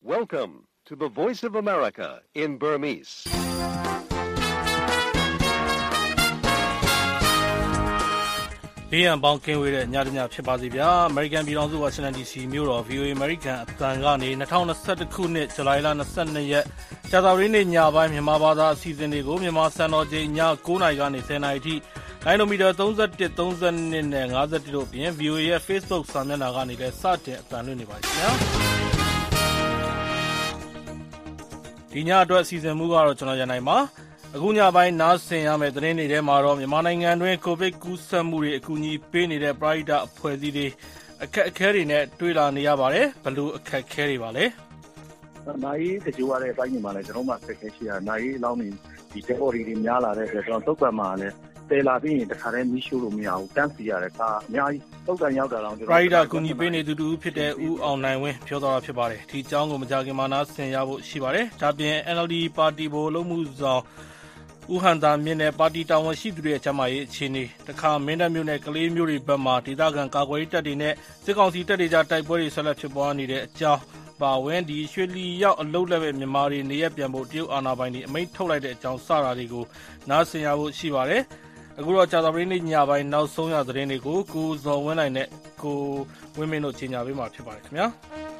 Welcome to the Voice of America in Burmese. ။ဒီံပေါင်းကင်းဝေးတဲ့ညတညဖြစ်ပါစေဗျာ။ American ပြည်ထောင်စု Washington DC မြို့တော် VOA American အသံကနေ2021ခုနှစ်ဇူလိုင်လ22ရက်ကြာသပတေးနေ့ညပိုင်းမြန်မာဘာသာအစီအစဉ်တွေကိုမြန်မာစံတော်ချိန်ည9:00နာရီကနေ10:00နာရီထိလိုင်းနိုမီတာ31 32နဲ့51တို့ပြင် VOA ရဲ့ Facebook စာမျက်နှာကနေလည်းစတင်အသံလွှင့်နေပါပြီခင်ဗျာ။ဒီညအတွက်အစီအစဉ်မှုကတော့ကျွန်တော်ရန်နိုင်ပါအခုညပိုင်းနားဆင်ရမယ့်သတင်းတွေထဲမှာတော့မြန်မာနိုင်ငံတွင်းကိုဗစ်ကူးစက်မှုတွေအကူအညီပေးနေတဲ့ပရိဒါအဖွဲ့အစည်းတွေအခက်အခဲတွေနဲ့တွေ့လာနေရပါတယ်ဘယ်လိုအခက်အခဲတွေပါလဲနိုင်တကြိုရတဲ့အပိုင်းတွေမှာလည်းကျွန်တော်မှဆက်ခဲရှိရနိုင်အလောင်းနေဒီ debody တွေများလာတဲ့အတွက်ကျွန်တော်သုတ်ကံမှာလည်းတဲလာပြီးရင်တခါတည်းမီးရှို့လို့မရဘူးတန်းစီရတယ်ဒါအများကြီးသုတ်ကံရောက်တာတော့ကျွန်တော်ပရိဒါအကူအညီပေးနေသူတူဖြစ်တဲ့ဦးအောင်နိုင်ဝင်းပြောသွားတာဖြစ်ပါတယ်ဒီအကြောင်းကိုမကြခင်မှာနားဆင်ရဖို့ရှိပါတယ်ဒါပြင် NLD ပါတီဘိုလုံးမှုဆောင်ဦးဟန်သာမြင့်နဲ့ပါတီတာဝန်ရှိသူတွေရဲ့ကျမ်းမာရေးအခြေအနေတခါမင်းတပ်မြို့နယ်ကလေးမြို့တွေဘက်မှာဒေသခံကာကွယ်ရေးတပ်တွေနဲ့စစ်ကောင်စီတပ်တွေကြားတိုက်ပွဲတွေဆက်လက်ဖြစ်ပွားနေတဲ့အကြောင်းပါဝင်ဒီရွှေလီရောက်အလုပ်လက်ပဲမြန်မာတွေနေရပြန်ဖို့တရုတ်အာဏာပိုင်တွေအမိန့်ထုတ်လိုက်တဲ့အကြောင်းစတာတွေကိုနားဆင်ရဖို့ရှိပါတယ်အခုတော့ကြာသပတေးနေ့ညပိုင်းနောက်ဆုံးရသတင်းတွေကိုကိုဇော်ဝင်းနိုင်နဲ့ကိုဝင်းမင်းတို့ကြီးညာပေးမှာဖြစ်ပါတယ်ခင်ဗျာ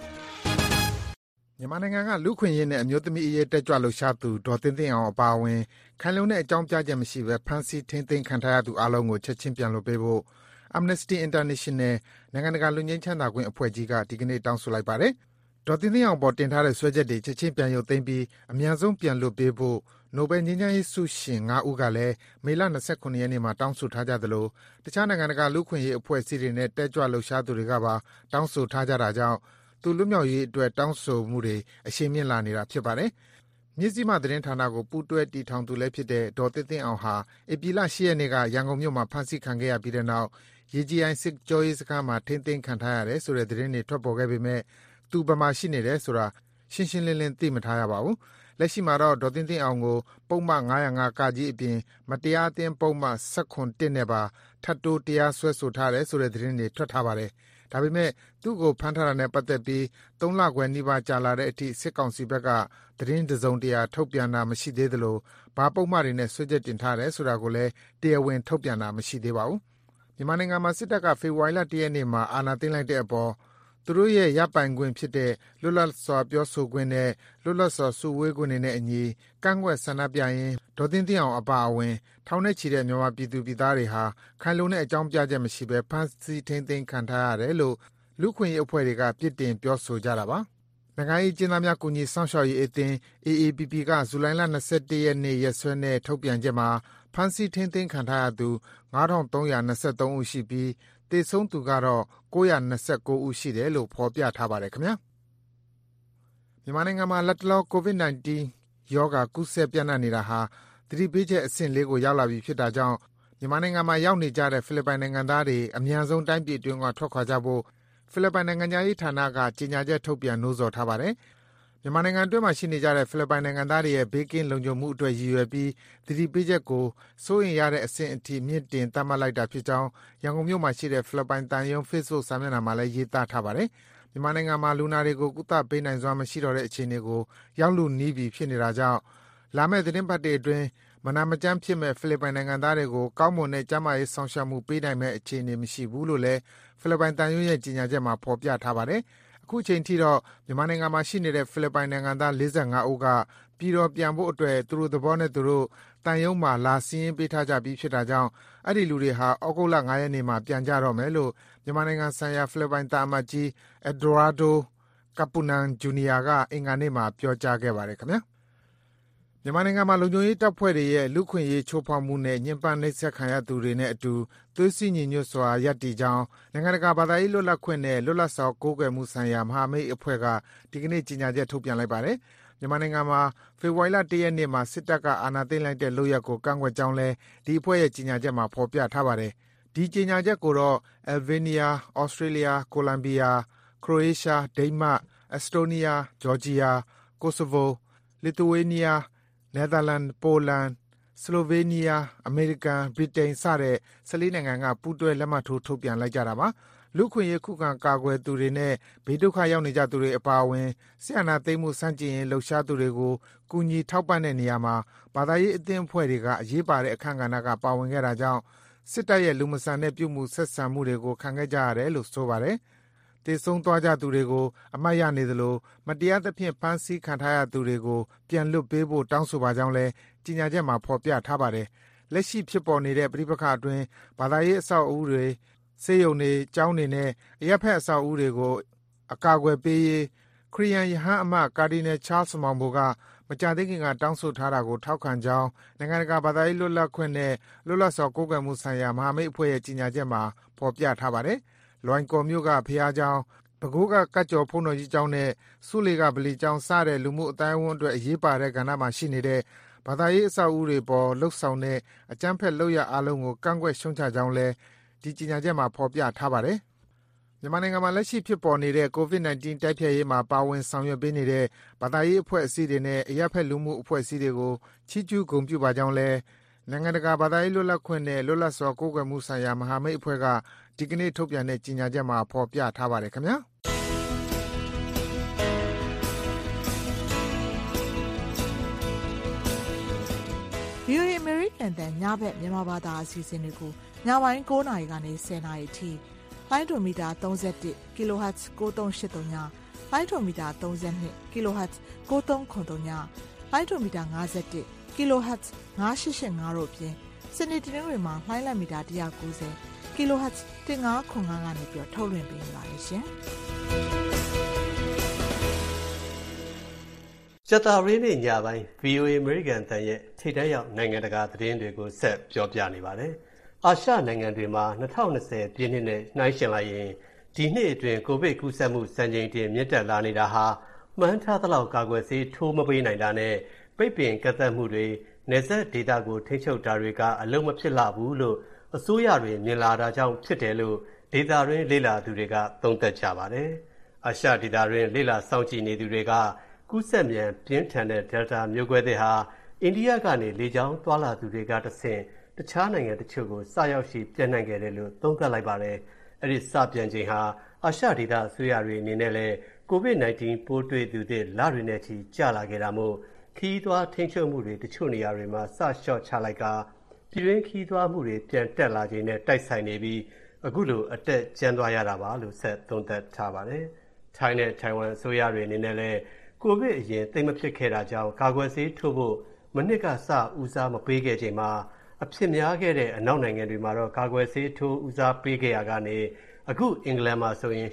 မြန်မာနိုင်ငံကလူခွင့်ရေးနဲ့အမျိုးသမီးအရေးတက်ကြွလှုပ်ရှားသူဒေါ်သင်းသင်းအောင်အပါအဝင်ခိုင်လုံတဲ့အကြောင်းပြချက်မရှိဘဲဖမ်းဆီးထိန်းသိမ်းခံထားရသူအလုံးကိုချက်ချင်းပြန်လွှတ်ပေးဖို့ Amnesty International နိုင်ငံတကာလူငင်းချမ်းသာခွင့်အဖွဲ့ကြီးကဒီကနေ့တောင်းဆိုလိုက်ပါတယ်။ဒေါ်သင်းသင်းအောင်ပေါ်တင်ထားတဲ့ဆွဲချက်တွေချက်ချင်းပြန်ရုပ်သိမ်းပြီးအမြန်ဆုံးပြန်လွှတ်ပေးဖို့နိုဘယ်ငြိမ်းချမ်းရေးဆုရှင်9ဦးကလည်းမေလ29ရက်နေ့မှာတောင်းဆိုထားကြသလိုတခြားနိုင်ငံတကာလူခွင့်ရေးအဖွဲ့အစည်းတွေနဲ့တက်ကြွလှုပ်ရှားသူတွေကပါတောင်းဆိုထားကြတာကြောင့်သူလွတ်မြောက်ရေးအတွက်တောင်းဆိုမှုတွေအရှိန်မြင့်လာနေတာဖြစ်ပါတယ်။မြစ်ကြီးမသတင်းဌာနကိုပူးတွဲတည်ထောင်သူလည်းဖြစ်တဲ့ဒေါ်သင်းသင်းအောင်ဟာဧပြီလ10ရက်နေ့ကရန်ကုန်မြို့မှာဖမ်းဆီးခံခဲ့ရပြီးတဲ့နောက်ရေကြီးအိုင်စစ်ကြောရေးစခန်းမှာထိန်းသိမ်းခံထားရတယ်ဆိုတဲ့သတင်းတွေထွက်ပေါ်ခဲ့ပေမဲ့သူဘယ်မှာရှိနေတယ်ဆိုတာရှင်းရှင်းလင်းလင်းသိမထားရပါဘူး။လက်ရှိမှာတော့ဒေါ်သင်းသင်းအောင်ကိုပုံမှန်905ကကြီးအပြင်မတရားအသင်းပုံမှန်7.1နဲ့ပါထပ်တိုးတရားစွဲဆိုထားတယ်ဆိုတဲ့သတင်းတွေထွက်ထားပါတယ်။ဒါပေမဲ့သူ့ကိုဖမ်းထားတာနဲ့ပတ်သက်ပြီး3လခွဲနီးပါးကြာလာတဲ့အထိစစ်ကောင်စီဘက်ကသတင်းတစုံတရာထုတ်ပြန်တာမရှိသေးသလိုဘာပုံမှန်တွေနဲ့ဆွဲချက်တင်ထားတယ်ဆိုတာကိုလည်းတရားဝင်ထုတ်ပြန်တာမရှိသေးပါဘူး။မြန်မာနိုင်ငံမှာစစ်တပ်ကဖေဖော်ဝါရီလ1ရက်နေ့မှာအာဏာသိမ်းလိုက်တဲ့အပေါ်သူတို့ရဲ့ရပိုင်ခွင့်ဖြစ်တဲ့လွတ်လပ်စွာပြောဆိုခွင့်နဲ့လွတ်လပ်စွာစုဝေးခွင့်တွေနဲ့အညီကန့်ကွက်ဆန္ဒပြရင်းဒေါ်သင်းသင်းအောင်အပါအဝင်ထောင်နဲ့ချီတဲ့မြန်မာပြည်သူပြည်သားတွေဟာခိုင်လုံတဲ့အကြောင်းပြချက်မရှိဘဲဖမ်းဆီးထိန်းသိမ်းခံထားရတယ်လို့လူခွင့်ရေးအဖွဲ့တွေကပြစ်တင်ပြောဆိုကြတာပါ။နိုင်ငံရေးကျင်းသားများကူညီစောင့်ရှောက်ရေးအသင်း AAPP ကဇူလိုင်လ21ရက်နေ့ရက်စွဲနဲ့ထုတ်ပြန်ချက်မှာဖမ်းဆီးထိန်းသိမ်းခံထားရသူ9323ဦးရှိပြီးသေဆုံးသူကတော့929ဦးရှိတယ်လို့ဖော်ပြထားပါတယ်ခင်ဗျာ။မြန်မာနိုင်ငံမှာလက်တလော COVID-19 ရောဂါကူးစက်ပြန့်နှံ့နေတာဟာသတိပေးချက်အဆင့်4ကိုရောက်လာပြီဖြစ်တာကြောင့်မြန်မာနိုင်ငံမှာရောက်နေကြတဲ့ဖိလစ်ပိုင်နိုင်ငံသားတွေအများဆုံးတိုင်းပြည်တွင်းကထွက်ခွာကြဖို့ဖိလစ်ပိုင်နိုင်ငံသားရေးဌာနကကြေညာချက်ထုတ်ပြန်နှိုးဆော်ထားပါတယ်။မြန်မာနိုင်ငံအတွင်းမှာရှိနေကြတဲ့ဖိလစ်ပိုင်နိုင်ငံသားတွေရဲ့ဘေးကင်းလုံခြုံမှုအတွက်ရည်ရွယ်ပြီးသတိပေးချက်ကိုစိုးရိမ်ရတဲ့အဆင့်အထိမြင့်တင်သတ်မှတ်လိုက်တာဖြစ်ကြောင်းရန်ကုန်မြို့မှာရှိတဲ့ဖိလစ်ပိုင်တန်ယုံ Facebook စာမျက်နှာမှာလည်းရေးသားထားပါတယ်။မြန်မာနိုင်ငံမှာလူနာတွေကိုကုသပေးနိုင်စွမ်းမရှိတော့တဲ့အခြေအနေကိုရောက်လုနီးပြီဖြစ်နေတာကြောင့်လာမယ့်သတင်းပတ်တွေအတွင်းမနာမကျန်းဖြစ်မဲ့ဖိလစ်ပိုင်နိုင်ငံသားတွေကိုကောင်းမွန်တဲ့ကျန်းမာရေးဆောင်ရှားမှုပေးနိုင်မဲ့အခြေအနေမရှိဘူးလို့လည်းဖိလစ်ပိုင်တန်ယုံရဲ့ကြေညာချက်မှာဖော်ပြထားပါတယ်။အခုချိန်ထိတော့မြန်မာနိုင်ငံမှာရှိနေတဲ့ဖိလစ်ပိုင်နိုင်ငံသား45ဦးကပြည်တော်ပြန်ဖို့အတွက်သူတို့သဘောနဲ့သူတို့တန်ယုံမှာလာစည်းရင်းပေးထားကြပြီးဖြစ်တာကြောင့်အဲ့ဒီလူတွေဟာဩဂုတ်လ9ရက်နေ့မှာပြန်ကြတော့မယ်လို့မြန်မာနိုင်ငံဆိုင်ရာဖိလစ်ပိုင်တာအမတ်ကြီး Eduardo Kapunan Jr. ကအင်္ဂါနေ့မှာပြောကြားခဲ့ပါတယ်ခင်ဗျာ။မြန်မာနိုင်ငံမှာလုံခြုံရေးတပ်ဖွဲ့တွေရဲ့လူခွင့်ရေးချိုးဖောက်မှုနဲ့ညှဉ်းပန်းနှိပ်စက်ခံရသူတွေနဲ့အတူသွေးစည်းညီညွတ်စွာရပ်တည်ကြောင်းနိုင်ငံတကာဘာသာရေးလွတ်လပ်ခွင့်နဲ့လွတ်လပ်စွာကိုးကွယ်မှုဆိုင်ရာမဟာမိတ်အဖွဲ့ကဒီကနေ့ကြေညာချက်ထုတ်ပြန်လိုက်ပါတယ်။မြန်မာနိုင်ငံမှာဖေဖော်ဝါရီလ1ရက်နေ့မှာစစ်တပ်ကအာဏာသိမ်းလိုက်တဲ့လုပ်ရပ်ကိုကန့်ကွက်ကြောင်းလဲဒီအဖွဲ့ရဲ့ကြေညာချက်မှာဖော်ပြထားပါတယ်။ဒီကြေညာချက်ကိုတော့ Albania, Australia, Colombia, Croatia, Denmark, Estonia, Georgia, Kosovo, Lithuania, Netherlands, Poland, Slovenia, American, Britain စတဲ့14နိုင်ငံကပူးတွဲလက်မှတ်ထိုးထုတ်ပြန်လိုက်ကြတာပါ။လူ့အခွင့်အရေးခုခံကာကွယ်သူတွေနဲ့ဘေးဒုက္ခရောက်နေကြသူတွေအပါအဝင်စစ်အာဏာသိမ်းမှုဆန့်ကျင်ရေးလှုပ်ရှားသူတွေကိုကူညီထောက်ပံ့တဲ့နေရာမှာဘာသာရေးအသင်းအဖွဲ့တွေကအရေးပါတဲ့အခန်းကဏ္ဍကပါဝင်ခဲ့တာကြောင့်စစ်တပ်ရဲ့လူမဆန်တဲ့ပြုမှုဆက်ဆံမှုတွေကိုခံခဲ့ကြရတယ်လို့ဆိုပါတယ်။သေဆုံးသွားကြသူတွေကိုအမှတ်ရနေသလိုမတရားသဖြင့်ဖမ်းဆီးခံထားရသူတွေကိုပြန်လွှတ်ပေးဖို့တောင်းဆိုပါကြောင်းလည်းကြေညာချက်မှာဖော်ပြထားပါတယ်။လက်ရှိဖြစ်ပေါ်နေတဲ့ပဋိပက္ခအတွင်းဘာသာရေးအဆောက်အဦတွေဆေးရုံတွေကျောင်းတွေနဲ့အရပ်ဖက်အဆောက်အဦတွေကိုအကာအကွယ်ပေးရေးခရီးယန်ယဟန်အမတ်ကာဒီနယ်ချားလ်မောင်ဘိုကမကြာသေးခင်ကတောင်းဆိုထားတာကိုထောက်ခံကြောင်းနိုင်ငံတကာဘာသာရေးလွတ်လပ်ခွင့်နဲ့လွတ်လပ်စွာကိုးကွယ်မှုဆိုင်ရာမဟာမိတ်အဖွဲ့ရဲ့ကြေညာချက်မှာဖော်ပြထားပါတယ်။လွိုင်ကော်မြို့ကဖျားကျောင်းပဲခူးကကတ်ကျော်ဘုန်းတော်ကြီးကျောင်းနဲ့ဆူလေကဗလီကျောင်းစတဲ့လူမှုအတိုင်းအဝန်အတွက်အရေးပါတဲ့ကဏ္ဍမှာရှိနေတဲ့ဘာသာရေးအဆောက်အဦတွေပေါ်လှုပ်ဆောင်တဲ့အကြမ်းဖက်လုပ်ရအားလုံးကိုကန့်ကွက်ရှုံချကြောင်းလည်းဒီကြေညာချက်မှာဖော်ပြထားပါတယ်။မြန်မာနိုင်ငံမှာလက်ရှိဖြစ်ပေါ်နေတဲ့ COVID-19 တိုက်ဖျက်ရေးမှာပါဝင်ဆောင်ရွက်ပေးနေတဲ့ဘာသာရေးအဖွဲ့အစည်းတွေနဲ့အရပ်ဖက်လူမှုအဖွဲ့အစည်းတွေကိုချီးကျူးဂုဏ်ပြုပါကြောင်းလည်းနိုင်ငံတကာဘာသာရေးလွတ်လပ်ခွင့်နဲ့လွတ်လပ်စွာကိုးကွယ်မှုဆိုင်ရာမဟာမိတ်အဖွဲ့ကဒီကနေ့ထုတ်ပြန်တဲ့ကြေညာချက်မှာဖော်ပြထားပါတယ်ခင်ဗျာ။ VOA American တန်ညဘက်မြန်မာဘာသာအစီအစဉ်တွေကိုညပိုင်း9:00 နာရီကနေ10:00 နာရီအထိလိုင်းဒိုမီတာ31 kHz 9383ညလိုင်းဒိုမီတာ32 kHz 9393ညလိုင်းဒိုမီတာ51 kHz 9885တို့ပြင်စနေတနင်္ဂနွေမှာလိုင်းလံမီတာ190 kHz 1505ကနေပြီးထုတ်လွှင့်ပေးနေပါတယ်ရှင်ကျတာရင်းနဲ့ညပိုင်း VOA American တန်ရဲ့ထိပ်တန်းရောက်နိုင်ငံတကာသတင်းတွေကိုဆက်ပြောပြနေပါတယ်။အာရှနိုင်ငံတွေမှာ2020ပြည့်နှစ်နဲ့နှိုင်းယှဉ်လိုက်ရင်ဒီနှစ်အတွင်းကိုဗစ်ကူးစက်မှုစံချိန်တင်မြင့်တက်လာနေတာဟာမှန်းထားသလောက်ကာကွယ်ဆေးထိုးမပေးနိုင်တာနဲ့ပိတ်ပင်ကန့်သတ်မှုတွေနယ်စပ်ဒေသကိုထိန်းချုပ်တာတွေကအလုံးမဖြစ်လာဘူးလို့အစိုးရတွေမြင်လာတာကြောင့်ဖြစ်တယ်လို့ဒေသတွင်းလေ့လာသူတွေကသုံးသပ်ကြပါတယ်။အာရှဒေသတွင်းလေ့လာစောင့်ကြည့်နေသူတွေကကူးစက်မြန်ပြင်းထန်တဲ့ Delta မျိုးကွဲသစ်ဟာအိန္ဒိယကနေလေကြောင်းသွားလာသူတွေကတဆင့်တခြားနိုင်ငံတချို့ကိုစရောက်ရှိပြန့်နှံ့ခဲ့တယ်လို့သုံးသပ်လိုက်ပါတယ်။အဲ့ဒီစပြန့်ချိန်ဟာအာရှဒေသအစိုးရတွေအနေနဲ့လည်း COVID-19 ပိုးတွေ့သူတွေလတွေနဲ့ချီကျလာခဲ့တာမို့ခီးသွားထိန်းချုပ်မှုတွေတချို့နေရာတွေမှာစလျှော့ချလိုက်ကပြည်တွင်းခီးသွားမှုတွေပြန်တက်လာခြင်းနဲ့တိုက်ဆိုင်နေပြီးအခုလိုအတက်ကျန်းသွားရတာပါလို့ဆက်သုံးသပ်ထားပါတယ်။ထိုင်းနဲ့ထိုင်ဝမ်အစိုးရတွေအနေနဲ့လည်းကိုဗစ်အရင်သိမဖြစ်ခဲ့တာကြောင့်ကာကွယ်ဆေးထိုးဖို့မနှစ်ကစဦးစားမပေးခဲ့ချိန်မှာအဖြစ်များခဲ့တဲ့အနောက်နိုင်ငံတွေမှာတော့ကာကွယ်ဆေးထိုးဦးစားပေးခဲ့ရကနေအခုအင်္ဂလန်မှာဆိုရင်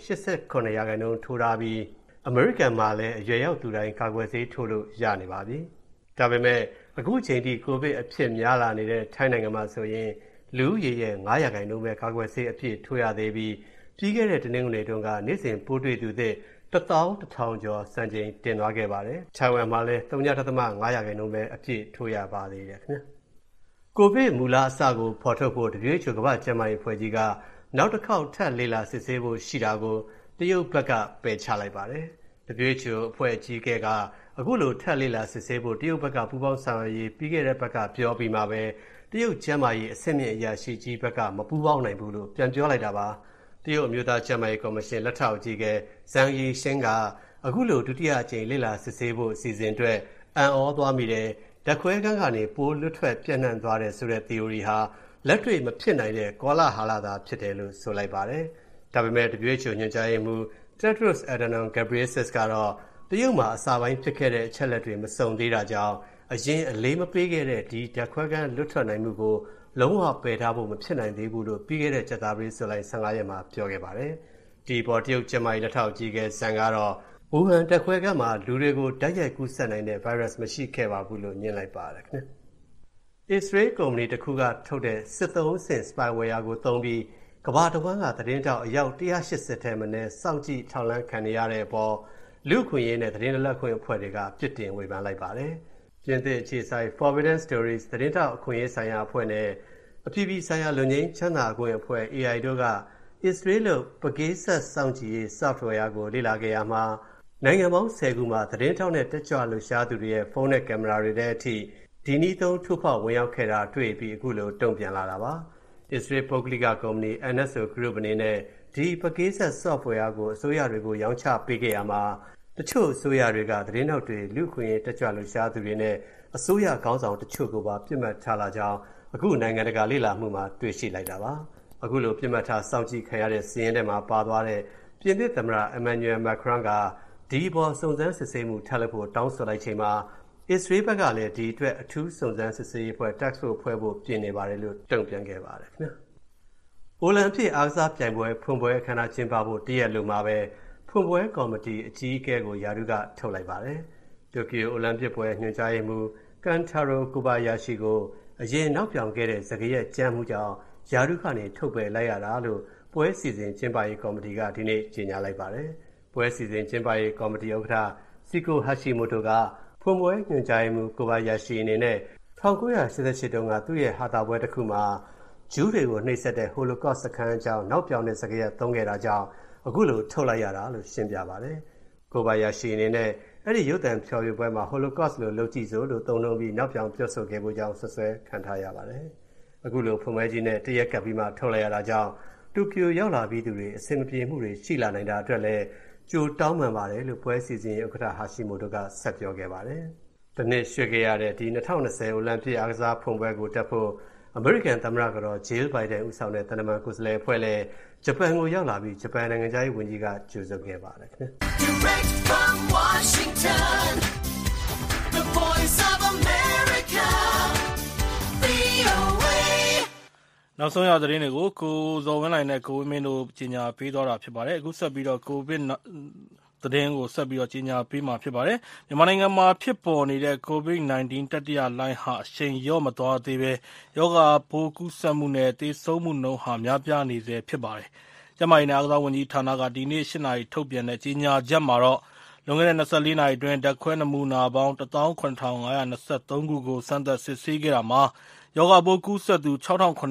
89%ထိုးထားပြီးအမေရိကန်မှာလည်းအရွယ်ရောက်သူတိုင်းကာကွယ်ဆေးထိုးလို့ရနေပါပြီ။ဒါပေမဲ့အခုချိန်ထိကိုဗစ်အဖြစ်များလာနေတဲ့ထိုင်းနိုင်ငံမှာဆိုရင်လူဦးရေရဲ့9%ပဲကာကွယ်ဆေးအပြည့်ထိုးရသေးပြီးပြီးခဲ့တဲ့တနင်္ဂနွေတုန်းကနေ့စဉ်ပိုးတွေ့သူသစ်11,000 ကျော်စံချိန်တင်သွားခဲ့ပါတယ်။ထိုင်ဝမ်မှာလည်း 0.5% ပဲအပြည့်ထိုးရပါသေးတယ်ခင်ဗျာ။ကိုဗစ်မူလအစကိုဖော်ထုတ်ဖို့ WHO ကမ္ဘာ့ကျန်းမာရေးအဖွဲ့ကြီးကနောက်တစ်ခေါက်ထပ်လေ့လာစစ်ဆေးဖို့ရှိတာကိုတရုတ်ဘက်ကပယ်ချလိုက်ပါတယ်။ WHO အဖွဲ့အကြီးအကဲကအခုလိုထပ်လေ့လာစစ်ဆေးဖို့တရုတ်ဘက်ကပူးပေါင်းဆောင်ရွက်ရေးပြီးခဲ့တဲ့ဘက်ကပြောပြီးမှပဲတရုတ်ကျန်းမာရေးအဆင့်မြင့်အရာရှိကြီးဘက်ကမပူးပေါင်းနိုင်ဘူးလို့ပြန်ပြောလိုက်တာပါ။တရုတ်အမျိုးသားကျန်းမာရေးကော်မရှင်လက်ထောက်အကြီးအကဲဇန်ရီရှင်းကအခုလိုဒုတိယအကြိမ်လေ့လာစစ်ဆေးဖို့အစီအစဉ်အတွက်အံ့ဩသွားမိတယ်ဓာတ်ခွဲခန်းကနေပိုးလွတ်ထွက်ပြန့်နှံ့သွားတယ်ဆိုတဲ့ theory ဟာလက်တွေ့မဖြစ်နိုင်တဲ့ကောလာဟလသာဖြစ်တယ်လို့ဆိုလိုက်ပါတယ်။ဒါပေမဲ့ WHO ညွှန်ကြားရေးမှူး Tedros Adhanom Ghebreyesus ကတော့တရုတ်မှာအစာပိုင်းဖြစ်ခဲ့တဲ့အချက်လက်တွေမစုံသေးတာကြောင့်အရင်အလေးမပေးခဲ့တဲ့ဒီဓာတ်ခွဲခန်းလွတ်ထွက်နိုင်မှုကိုလုံးဝပယ်ထားဖို့မဖြစ်နိုင်သေးဘူးလို့ပြီးခဲ့တဲ့ကြာသပတေးဇူလိုင်15ရက်မှာပြောခဲ့ပါတယ်။ဒီပေါ်တရုတ်ကျန်းမာရေးလက်ထောက်အကြီးအကဲဇန်ကတော့ဝူဟန်ဓာတ်ခွဲခန်းမှာလူတွေကိုတိုက်ရိုက်ကူးစက်နိုင်တဲ့ virus မရှိခဲ့ပါဘူးလို့ညွှန်လိုက်ပါတယ်ခင်ဗျ။ Israel ကုမ္ပဏီတစ်ခုကထုတ်တဲ့စစ်သုံးဆင့် spyware ကိုသုံးပြီးကမ္ဘာတစ်ဝန်းကသတင်းတောက်အယောက်180ထဲမနည်းစောင့်ကြည့်ထောက်လှမ်းခံနေရတဲ့အပေါ်လူ့အခွင့်အရေးနဲ့သတင်းလွတ်လပ်ခွင့်အဖွဲ့တွေကပြစ်တင်ဝေဖန်လိုက်ပါတယ်။ပြင်သစ်အခြေစိုက် Forbidden Stories သတင်းတောက်အခွင့်အရေးဆိုင်ရာအဖွဲ့နဲ့အပြည်ပြည်ဆိုင်ရာလူငင်းချမ်းသာခွင့်အဖွဲ့ AI တို့က Israel လို့ပကေးဆက်စောင့်ကြည့်ရေး software ကိုလေ့လာခဲ့ရမှာနိုင်ငံပေါင်း10ခုမှာသတင်းထောက်နဲ့တက်ကြွလှူရှားသူတွေရဲ့ဖုန်းနဲ့ကင်မရာတွေထဲအထိဒီနည်းသုံးထိုးဖောက်ဝင်ရောက်ခဲ့တာတွေ့ပြီးအခုလိုတုံ့ပြန်လာတာပါ။ Israel ပုဂ္ဂလိကကုမ္ပဏီ NSO Group အနေနဲ့ဒီပကေးဆက် software ကိုအစိုးရတွေကိုရောင်းချပေးခဲ့ရမှာတချို့အစိုးရတွေကသတင်းထောက်တွေလူခွင့်ရေးတက်ကြွလှုပ်ရှားသူတွေနဲ့အစိုးရခေါင်းဆောင်တချို့ကိုပါပြစ်မှတ်ထားလာကြောင်းအခုနိုင်ငံတကာလေ့လာမှုမှာတွေ့ရှိလိုက်တာပါအခုလိုပြစ်မှတ်ထားစောင့်ကြည့်ခံရတဲ့စီးရင်ထဲမှာပါသွားတဲ့ပြင်သစ်သမ္မတ Emmanuel Macron ကဒီပေါ်စုံစမ်းစစ်ဆေးမှုထပ်လုပ်ဖို့တောင်းဆိုလိုက်ချိန်မှာအစ္စရေးဘက်ကလည်းဒီအတွက်အထူးစုံစမ်းစစ်ဆေးရေးဖွဲ့ task force ဖွဲ့ဖို့ပြင်နေပါတယ်လို့တုံ့ပြန်ခဲ့ပါတယ်ခင်ဗျာအိုလံပစ်အားကစားပြိုင်ပွဲဖွင့်ပွဲအခမ်းအနားကျင်းပဖို့တရက်လိုမှာပဲဖွင့်ပွဲကော်မတီအကြီးအကဲကိုယာရုကထုတ်လိုက်ပါတယ်တိုကျိုအိုလံပစ်ပွဲညွှန်ကြားရေးမှူးကန်တာရိုကိုဘာယာရှိကိုအရင်နောက်ပြောင်ခဲ့တဲ့စကားရဲ့ကြမ်းမှုကြောင့်ယာရုကနေထုတ်ပယ်လိုက်ရတာလို့ပွဲစီစဉ်ကျင်းပရေးကော်မတီကဒီနေ့ကြေညာလိုက်ပါတယ်ပွဲစီစဉ်ကျင်းပရေးကော်မတီဥက္ကဋ္ဌစီကိုဟာရှိမိုတိုကဖွင့်ပွဲညွှန်ကြားရေးမှူးကိုဘာယာရှိအနေနဲ့1988တုန်းကသူ့ရဲ့ဟာတာပွဲတစ်ခုမှာဂျူးတွေကိုနှိပ်စက်တဲ့ Holocaust စခန်းအကြောင်းနောက်ပြောင်တဲ့စကားရသုံးခဲ့တာကြောင့်အခုလိုထုတ်လိုက်ရတာလို့ရှင်းပြပါတယ်။ကိုဘာယာရှိအနေနဲ့အဲ့ဒီရုပ်သံဖျော်ဖြေပွဲမှာ Holocaust လို့လုပ်ကြည့်စို့လို့သုံးနှုန်းပြီးနောက်ပြောင်ပြောဆိုခဲ့ဖို့ကြောင့်ဆွဆွဲခံထားရပါတယ်။အခုလိုဖွင့်ပွဲကြီးနဲ့တရက်ကပ်ပြီးမှထုတ်လိုက်ရတာကြောင့်တိုကျိုရောက်လာပြီးသူတွေအဆင်မပြေမှုတွေရှိလာနိုင်တာအတွက်လည်းကြိုတောင်းပန်ပါတယ်လို့ပွဲစီစဉ်ဥက္ကဋ္ဌဟာရှိမိုတိုကဆက်ပြောခဲ့ပါတယ်။ဒီနေ့ရွှေ့ခဲ့ရတဲ့ဒီ2020အိုလံပစ်အားကစားဖွင့်ပွဲကိုတက်ဖို့အမေရိကန်သမ္မတကတော့ဂျေးလ်ဘိုင်ဒန်ဦးဆောင်တဲ့တန်တမန်ကိုယ်စားလှယ်အဖွဲ့လည်းဂျပန်ကိုရောက်လာပြီးဂျပန်နိုင်ငံသားရေးဝန်ကြီးကကြိုဆိုခဲ့ပါတယ်ခင်ဗျာ Direct from Washington The Voice of America VOA နောက်ဆုံးရသတင်းတွေကိုကိုဇော်ဝင်းနိုင်နဲ့ကိုဝင်းမင်းတို့ကြီးညာပေးသွားတာဖြစ်ပါတယ်အခုဆက်ပြီးတော့ကိုဗစ်သတင်းကိုဆက်ပြီးတော့ကြီးညာပေးမှာဖြစ်ပါတယ်မြန်မာနိုင်ငံမှာဖြစ်ပေါ်နေတဲ့ COVID-19 တတိယလှိုင်းဟာအရှိန်လျော့မသွားသေးဘဲရောဂါပိုးကူးစက်မှုနဲ့သေဆုံးမှုနှုန်းဟာများပြားနေဆဲဖြစ်ပါတယ်ကျန်းမာရေးနဲ့အားကစားဝန်ကြီးဌာနကဒီနေ့8နာရီထုတ်ပြန်တဲ့ကြီးညာချက်မှာတော့လွန်ခဲ့တဲ့24နာရီအတွင်းဓာတ်ခွဲနမူနာပေါင်း18523ခုကိုစမ်းသပ်စစ်ဆေးခဲ့တာမှာရောဂါပိုးကူးစက်သူ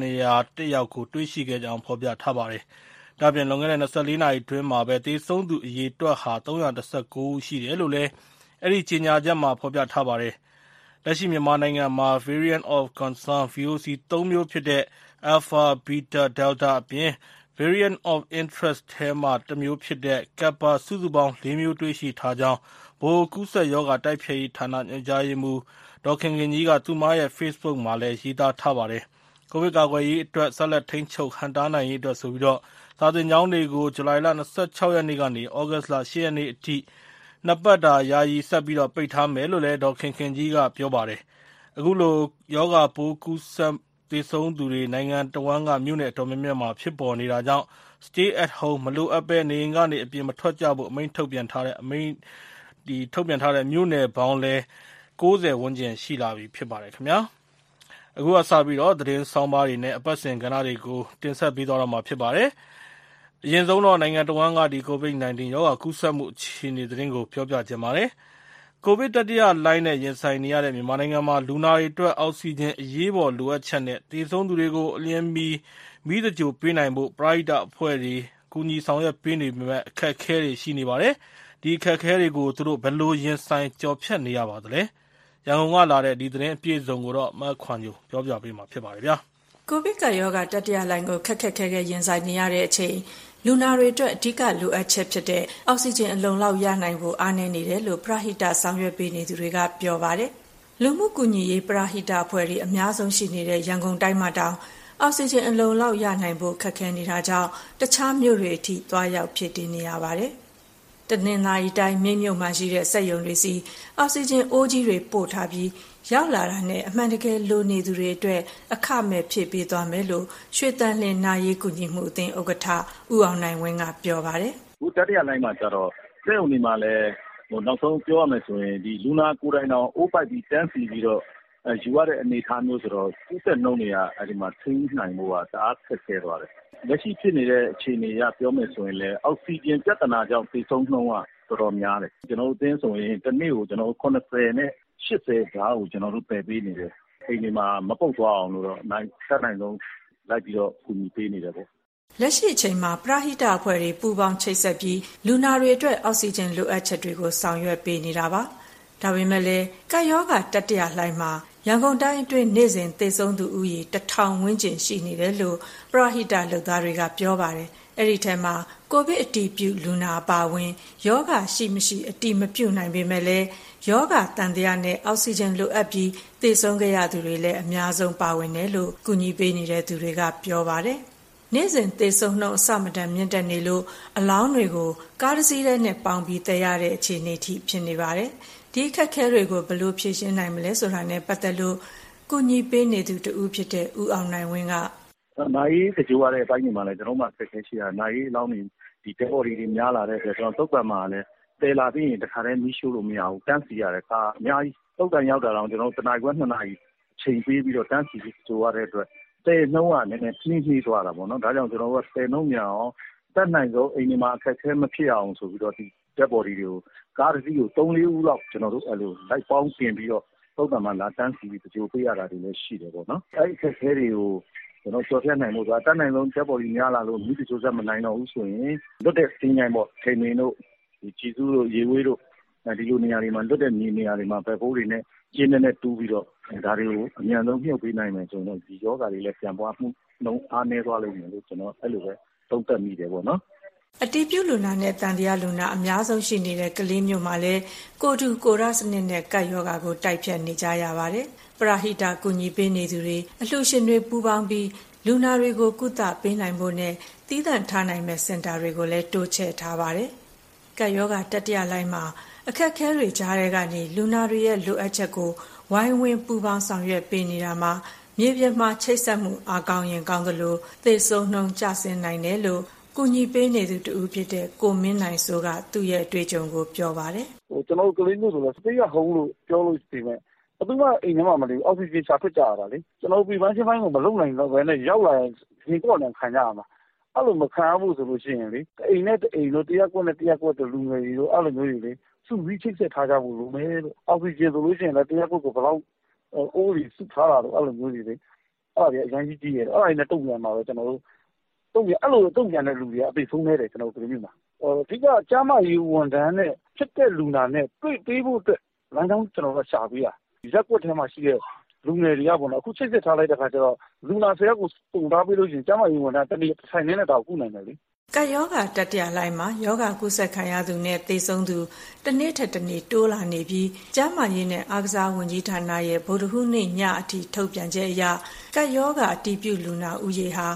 6901ယောက်ကိုတွေ့ရှိခဲ့ကြောင်းဖော်ပြထားပါတယ်ဒါ့အပြင်လွန်ခဲ့တဲ့24နာရီအတွင်းမှာပဲသေဆုံးသူအရေအတွက်ဟာ319ဦးရှိတယ်လို့လည်းအဲ့ဒီကြေညာချက်မှာဖော်ပြထားပါတယ်။လက်ရှိမြန်မာနိုင်ငံမှာ Variant of Concern VOC 3 မျိုးဖြစ်တဲ့ Alpha, Beta, Delta အပြင် Variant of Interest ထဲမှာ1မျိုးဖြစ်တဲ့ Kappa စုစုပေါင်း4မျိုးတွေ့ရှိထားကြောင်းဗဟိုကူးစက်ရောဂါတိုက်ဖျက်ရေးဌာနညွှန်ကြားရေးမှူးဒေါက်ခင်ခင်ကြီးကသူမရဲ့ Facebook မှာလည်းရေးသားထားပါတယ်။ကိုဗစ်ကာကွယ်ရေးအတွက်ဆက်လက်ထိန်းချုပ်ဟန့်တားနိုင်ရေးအတွက်ဆိုပြီးတော့စာသင်ကျောင်းတွေကိုဇူလိုင်လ26ရက်နေ့ကနေဩဂတ်လ8ရက်နေ့အထိနှစ်ပတ်တာယာယီဆက်ပြီးတော့ပိတ်ထားမယ်လို့လည်းဒေါက်ခင်ခင်ကြီးကပြောပါတယ်။အခုလိုရောဂါပိုးကူးစက်သေဆုံးသူတွေနိုင်ငံတော်ဝန်ကမြို့နယ်အတော်များများမှာဖြစ်ပေါ်နေတာကြောင့် Stay at home မလိုအပ်ဘဲနေအိမ်ကနေအပြင်မထွက်ကြဖို့အမိန့်ထုတ်ပြန်ထားတဲ့မြို့နယ်ပေါင်းလဲ90ဝန်းကျင်ရှိလာပြီဖြစ်ပါတယ်ခင်ဗျာ။အခုကစပြီးတော့သတင်းဆောင်းပါးတွေနဲ့အပတ်စဉ်ကဏ္ဍတွေကိုတင်ဆက်ပေးသွားတော့မှာဖြစ်ပါတယ်။အရင်ဆုံးတော့နိုင်ငံတော်ဝန်ကဒီ COVID-19 ရောဂါကူးစက်မှုအခြေအနေသတင်းကိုပြောပြခြင်းပါတယ်။ကိုဗစ်တတိယလှိုင်းနဲ့ရင်ဆိုင်နေရတဲ့မြန်မာနိုင်ငံမှာလူနာတွေအတွက်အောက်ဆီဂျင်အရေးပေါ်လိုအပ်ချက်နဲ့သေဆုံးသူတွေကိုအလျင်မီသဂြိုလ်ပေးနိုင်ဖို့ပရဟိတအဖွဲ့တွေကူညီဆောင်ရွက်ပေးနေပေမဲ့အခက်အခဲတွေရှိနေပါတယ်။ဒီအခက်အခဲတွေကိုသူတို့ဘယ်လိုရင်ဆိုင်ကျော်ဖြတ်နေရပါသလဲ။ရန်ကုန်ကလာတဲ့ဒီသတင်းအပြည့်အစုံကိုတော့မခွန်ညိုပြောပြပေးမှာဖြစ်ပါတယ်ဗျာ။ကိုဗစ်ကရောဂါတတိယလှိုင်းကိုခက်ခဲရင်ဆိုင်နေရတဲ့အချိန်လူနာတွေအတွက်အဓိကလိုအပ်ချက်ဖြစ်တဲ့အောက်ဆီဂျင်အလုံလောက်ရနိုင်ဖို့အားနည်းနေတယ်လို့ပရဟိတဆောင်ရွက်ပေးနေသူတွေကပြောပါတယ်။လူမှုကူညီရေးပရဟိတအဖွဲ့တွေအများဆုံးရှိနေတဲ့ရန်ကုန်တိုင်းမှာတောင်အောက်ဆီဂျင်အလုံလောက်ရနိုင်ဖို့ခက်ခဲနေတာကြောင့်တခြားမြို့တွေအထိသွားရောက်ဖြစ်တည်နေရပါတယ်။တနင်္လာရီတိုင်းမြိတ်မြို့မှာရှိတဲ့စက်ရုံတွေစီအောက်ဆီဂျင်အိုးကြီးတွေပို့ထားပြီးရောက်လာတာနဲ့အမှန်တကယ်လိုနေသူတွေအတွက်အခမဲ့ဖြည့်ပေးသွားမယ်လို့ရွှေတန်းလင်းနာရေးကူညီမှုအသင်းဥက္ကဋ္ဌဦးအောင်နိုင်ဝင်းကပြောပါတယ်။အခုတတိယလိုင်းမှာကျတော့စက်ရုံတွေမှာလည်းနောက်ဆုံးပြောရမယ်ဆိုရင်ဒီလူနာကိုယ်တိုင်တော်အိုးပိုက်ပြီးတန်းစီပြီးတော့ယူရတဲ့အနေအထားမျိုးဆိုတော့ကူးစက်နှုန်းတွေကအဲဒီမှာထိန်းနိုင်ဖို့ကတအားခက်ခဲသွားတယ်။လက်ရှိဖြစ်နေတဲ့အခြေအနေအရပြောမယ်ဆိုရင်လည်းအောက်ဆီဂျင်ပြဿနာကြောင့်သေဆုံးနှုန်းကတော်တော်များတယ်။ကျွန်တော်တို့အသင်းဆိုရင်တစ်နေ့ကိုကျွန်တော်တို့80နဲ့80ဓာတ်ကိုကျွန်တော်တို့ပယ်ပေးနေတယ်။အိမ်တွေမှာမပုတ်သွားအောင်လို့တော့နိုင်ဆုံးလိုက်ပြီးတော့ကူညီပေးနေတယ်ပေါ့။လက်ရှိအချိန်မှာပရဟိတအဖွဲ့တွေပူးပေါင်းချိတ်ဆက်ပြီးလူနာတွေအတွက်အောက်ဆီဂျင်လိုအပ်ချက်တွေကိုဆောင်ရွက်ပေးနေတာပါ။ဒါပေမဲ့လည်းကပ်ရောဂါတတိယလှိုင်းမှာရန်ကုန်တိုင်းအတွင်းနေ့စဉ်သေဆုံးသူဦးရေ1000ဝန်းကျင်ရှိနေတယ်လို့ပရဟိတလုပ်သားတွေကပြောပါတယ်။အဲ့ဒီထဲမှာကိုဗစ်အတည်ပြုလူနာအပါအဝင်ယောဂရှိမရှိအတည်မပြုနိုင်ပေမဲ့လည်းယောဂတန်တရားနဲ့အောက်ဆီဂျင်လိုအပ်ပြီးသေဆုံးခဲ့ရသူတွေလည်းအများဆုံးပါဝင်တယ်လို့ကူညီပေးနေတဲ့သူတွေကပြောပါတယ်။နေ့စဉ်သေဆုံးနှုန်းအဆမတန်မြင့်တက်နေလို့အလောင်းတွေကိုကားတစ်စီးနဲ့ပေါင်းပြီးတည်ရတဲ့အခြေအနေထိဖြစ်နေပါတယ်။ဒီအခက်အခဲတွေကိုဘယ်လိုဖြေရှင်းနိုင်မလဲဆိုတာနဲ့ပတ်သက်လို့ကူညီပေးနေသူတူဦးဖြစ်တဲ့ဦးအောင်နိုင်ဝင်းကနိုင်တကြိုရတဲ့အပိုင်းတွေမှာလည်းကျွန်တော်မှဆက်ခဲရှိတာနိုင်အလောင်းဒီ dead body တွေများလာတဲ့အတွက်ကျွန်တော်သုတ်ပတ်မှာလည်းတည်လာပြီးရင်တခါတည်းမီးရှို့လို့မရဘူးတန်းစီရတယ်ကားအများကြီးသုတ်တန်ရောက်တာတော့ကျွန်တော်တနားခွဲ2နာရီချိန်ပေးပြီးတော့တန်းစီပြီးကြိုရတဲ့အတွက်တဲနှုံးကနည်းနည်းနှင်းနှီးသွားတာပေါ့နော်ဒါကြောင့်ကျွန်တော်ကတဲနှုံးမြန်အောင်တက်နိုင်ဆုံးအိမ်ဒီမှာအခက်အခဲမဖြစ်အောင်ဆိုပြီးတော့ဒီ dead body တွေကိုကားတစ်စီးကို3-4ဦးလောက်ကျွန်တော်တို့အဲ့လိုလိုက်ပေါင်းတင်ပြီးတော့သုတ်တန်မှာလာတန်းစီပြီးကြိုပေးရတာတွေလည်းရှိတယ်ပေါ့နော်အဲ့ဒီအခက်အခဲတွေကိုကျွန်တော်ကျော်ဖြတ်နိုင်မှုဆိုတာတက်နိုင်ဆုံး dead body များလာလို့မိသူချိုးဆက်မနိုင်တော့ဘူးဆိုရင်လွတ်တဲ့စင်းញိုင်းပေါ့ထိန်မင်းတို့ဒီကြည်စုတို့ရေဝေးတို့ဒီလိုနေရာတွေမှာလွတ်တဲ့မြေနေရာတွေမှာဘက်ဖိုးတွေနဲ့ကျင်းနဲ့တူးပြီးတော့ဒါတွေကိုအမြန်ဆုံးမြုပ်ပေးနိုင်မယ်ဆိုတော့ဒီယောဂါတွေလည်းပြန်ပွားမှုနှုန်းအားနည်းသွားလိမ့်မယ်လို့ကျွန်တော်အဲ့လိုပဲသုံးသပ်မိတယ်ပေါ့နော်အတည်ပြုလူနာနဲ့တန်တရားလူနာအများဆုံးရှိနေတဲ့ကလေးမျိုးမှာလည်းကိုတူကိုရစနစ်နဲ့ကပ်ယောဂါကိုတိုက်ဖြတ်နေကြရပါတယ်ပရဟိတကူညီပေးနေသူတွေအလှူရှင်တွေပူးပေါင်းပြီးလူနာတွေကိုကုသပေးနိုင်ဖို့နဲ့တည်တံ့ထားနိုင်မဲ့စင်တာတွေကိုလည်းတိုးချဲ့ထားပါတယ်ကပ်ယောဂါတတိယလိုင်းမှာအခက်အခဲတွေကြားထဲကနေလူနာတွေရဲ့လိုအပ်ချက်ကိုဝိုင်းဝန်းပူးပေါင်းဆောင်ရွက်ပေးနေတာမှာမြေပြင်မှာချိတ်ဆက်မှုအားကောင်းရင်ကောင်းသလိုသေဆုံးနှုန်းကျဆင်းနိုင်တယ်လို့ကူညီပေးနေသူတူဖြစ်တဲ့ကိုမင်းနိုင်စိုးကသူ့ရဲ့အတွေ့အကြုံကိုပြောပါတယ်ကျွန်တော်ကလေးမျိုးဆိုတော့စတေးရဟုံးလို့ပြောလို့ရှိပေမဲ့ဘယ်သူမှအိမ်ထဲမှာမနေဘူးအောက်ဆီဂျင်ရှာထွက်ကြရတာလေကျွန်တော်ပြည်ပန်းချင်းပိုင်းကိုမလုံနိုင်တော့ဘဲနဲ့ရောက်လာရင်ဒီကောနဲ့ခံကြရမှာအဲ့လိုမခံရဘူးဆိုလို့ရှိရင်လေအိမ်နဲ့အိမ်တို့တရားကွက်နဲ့တရားကွက်တို့လူငယ်တွေတို့အဲ့လိုမျိုးတွေလေစုပြီးချိတ်ဆက်ထားကြဖို့လိုမယ်လို့အောက်ဆီဂျင်ဆိုလို့ရှိရင်လည်းတရားကွက်ကိုဘယ်လောက်အိုးကြီးစုထားတာတော့အဲ့လိုမျိုးတွေလေအဲ့ဒါတွေအရင်ကြီးရတယ်အဲ့ဒါတွေနဲ့တုံ့ပြန်မှာပဲကျွန်တော်တို့တုံ့ပြန်အဲ့လိုတုံ့ပြန်တဲ့လူတွေအပိဆုံးနေတယ်ကျွန်တော်တို့ပြည်မှာအဓိကကျမကြီးဝန်ထမ်းနဲ့ဖြစ်တဲ့လူနာနဲ့တွေ့ပေးဖို့အတွက်လမ်းကြောင်းကျွန်တော်တို့ရှာပေးရရက်ကွက်ထဲမှာရှိတဲ့လူငယ်တွေကပေါ့နော်အခုချိတ်ဆက်ထားလိုက်တဲ့ခါကျတော့လူနာဆရာကိုပုံထားပေးလို့ရှိရင်ကျမကြီးဝန်ထမ်းတနေ့ထိုင်နေတဲ့တောက်ကုနိုင်တယ်လေကယောဂတတိယလိုင်းမှာယောဂကုသခံရသူနဲ့သေဆုံးသူတစ်နေ့ထက်တစ်နေ့တိုးလာနေပြီးကျန်းမာရေးနဲ့အားကစားဝန်ကြီးဌာနရဲ့ဗုဒ္ဓဟူးနေ့ညအထိထုတ်ပြန်ချက်အရကယောဂအတည်ပြုလူနာဦးရေဟာ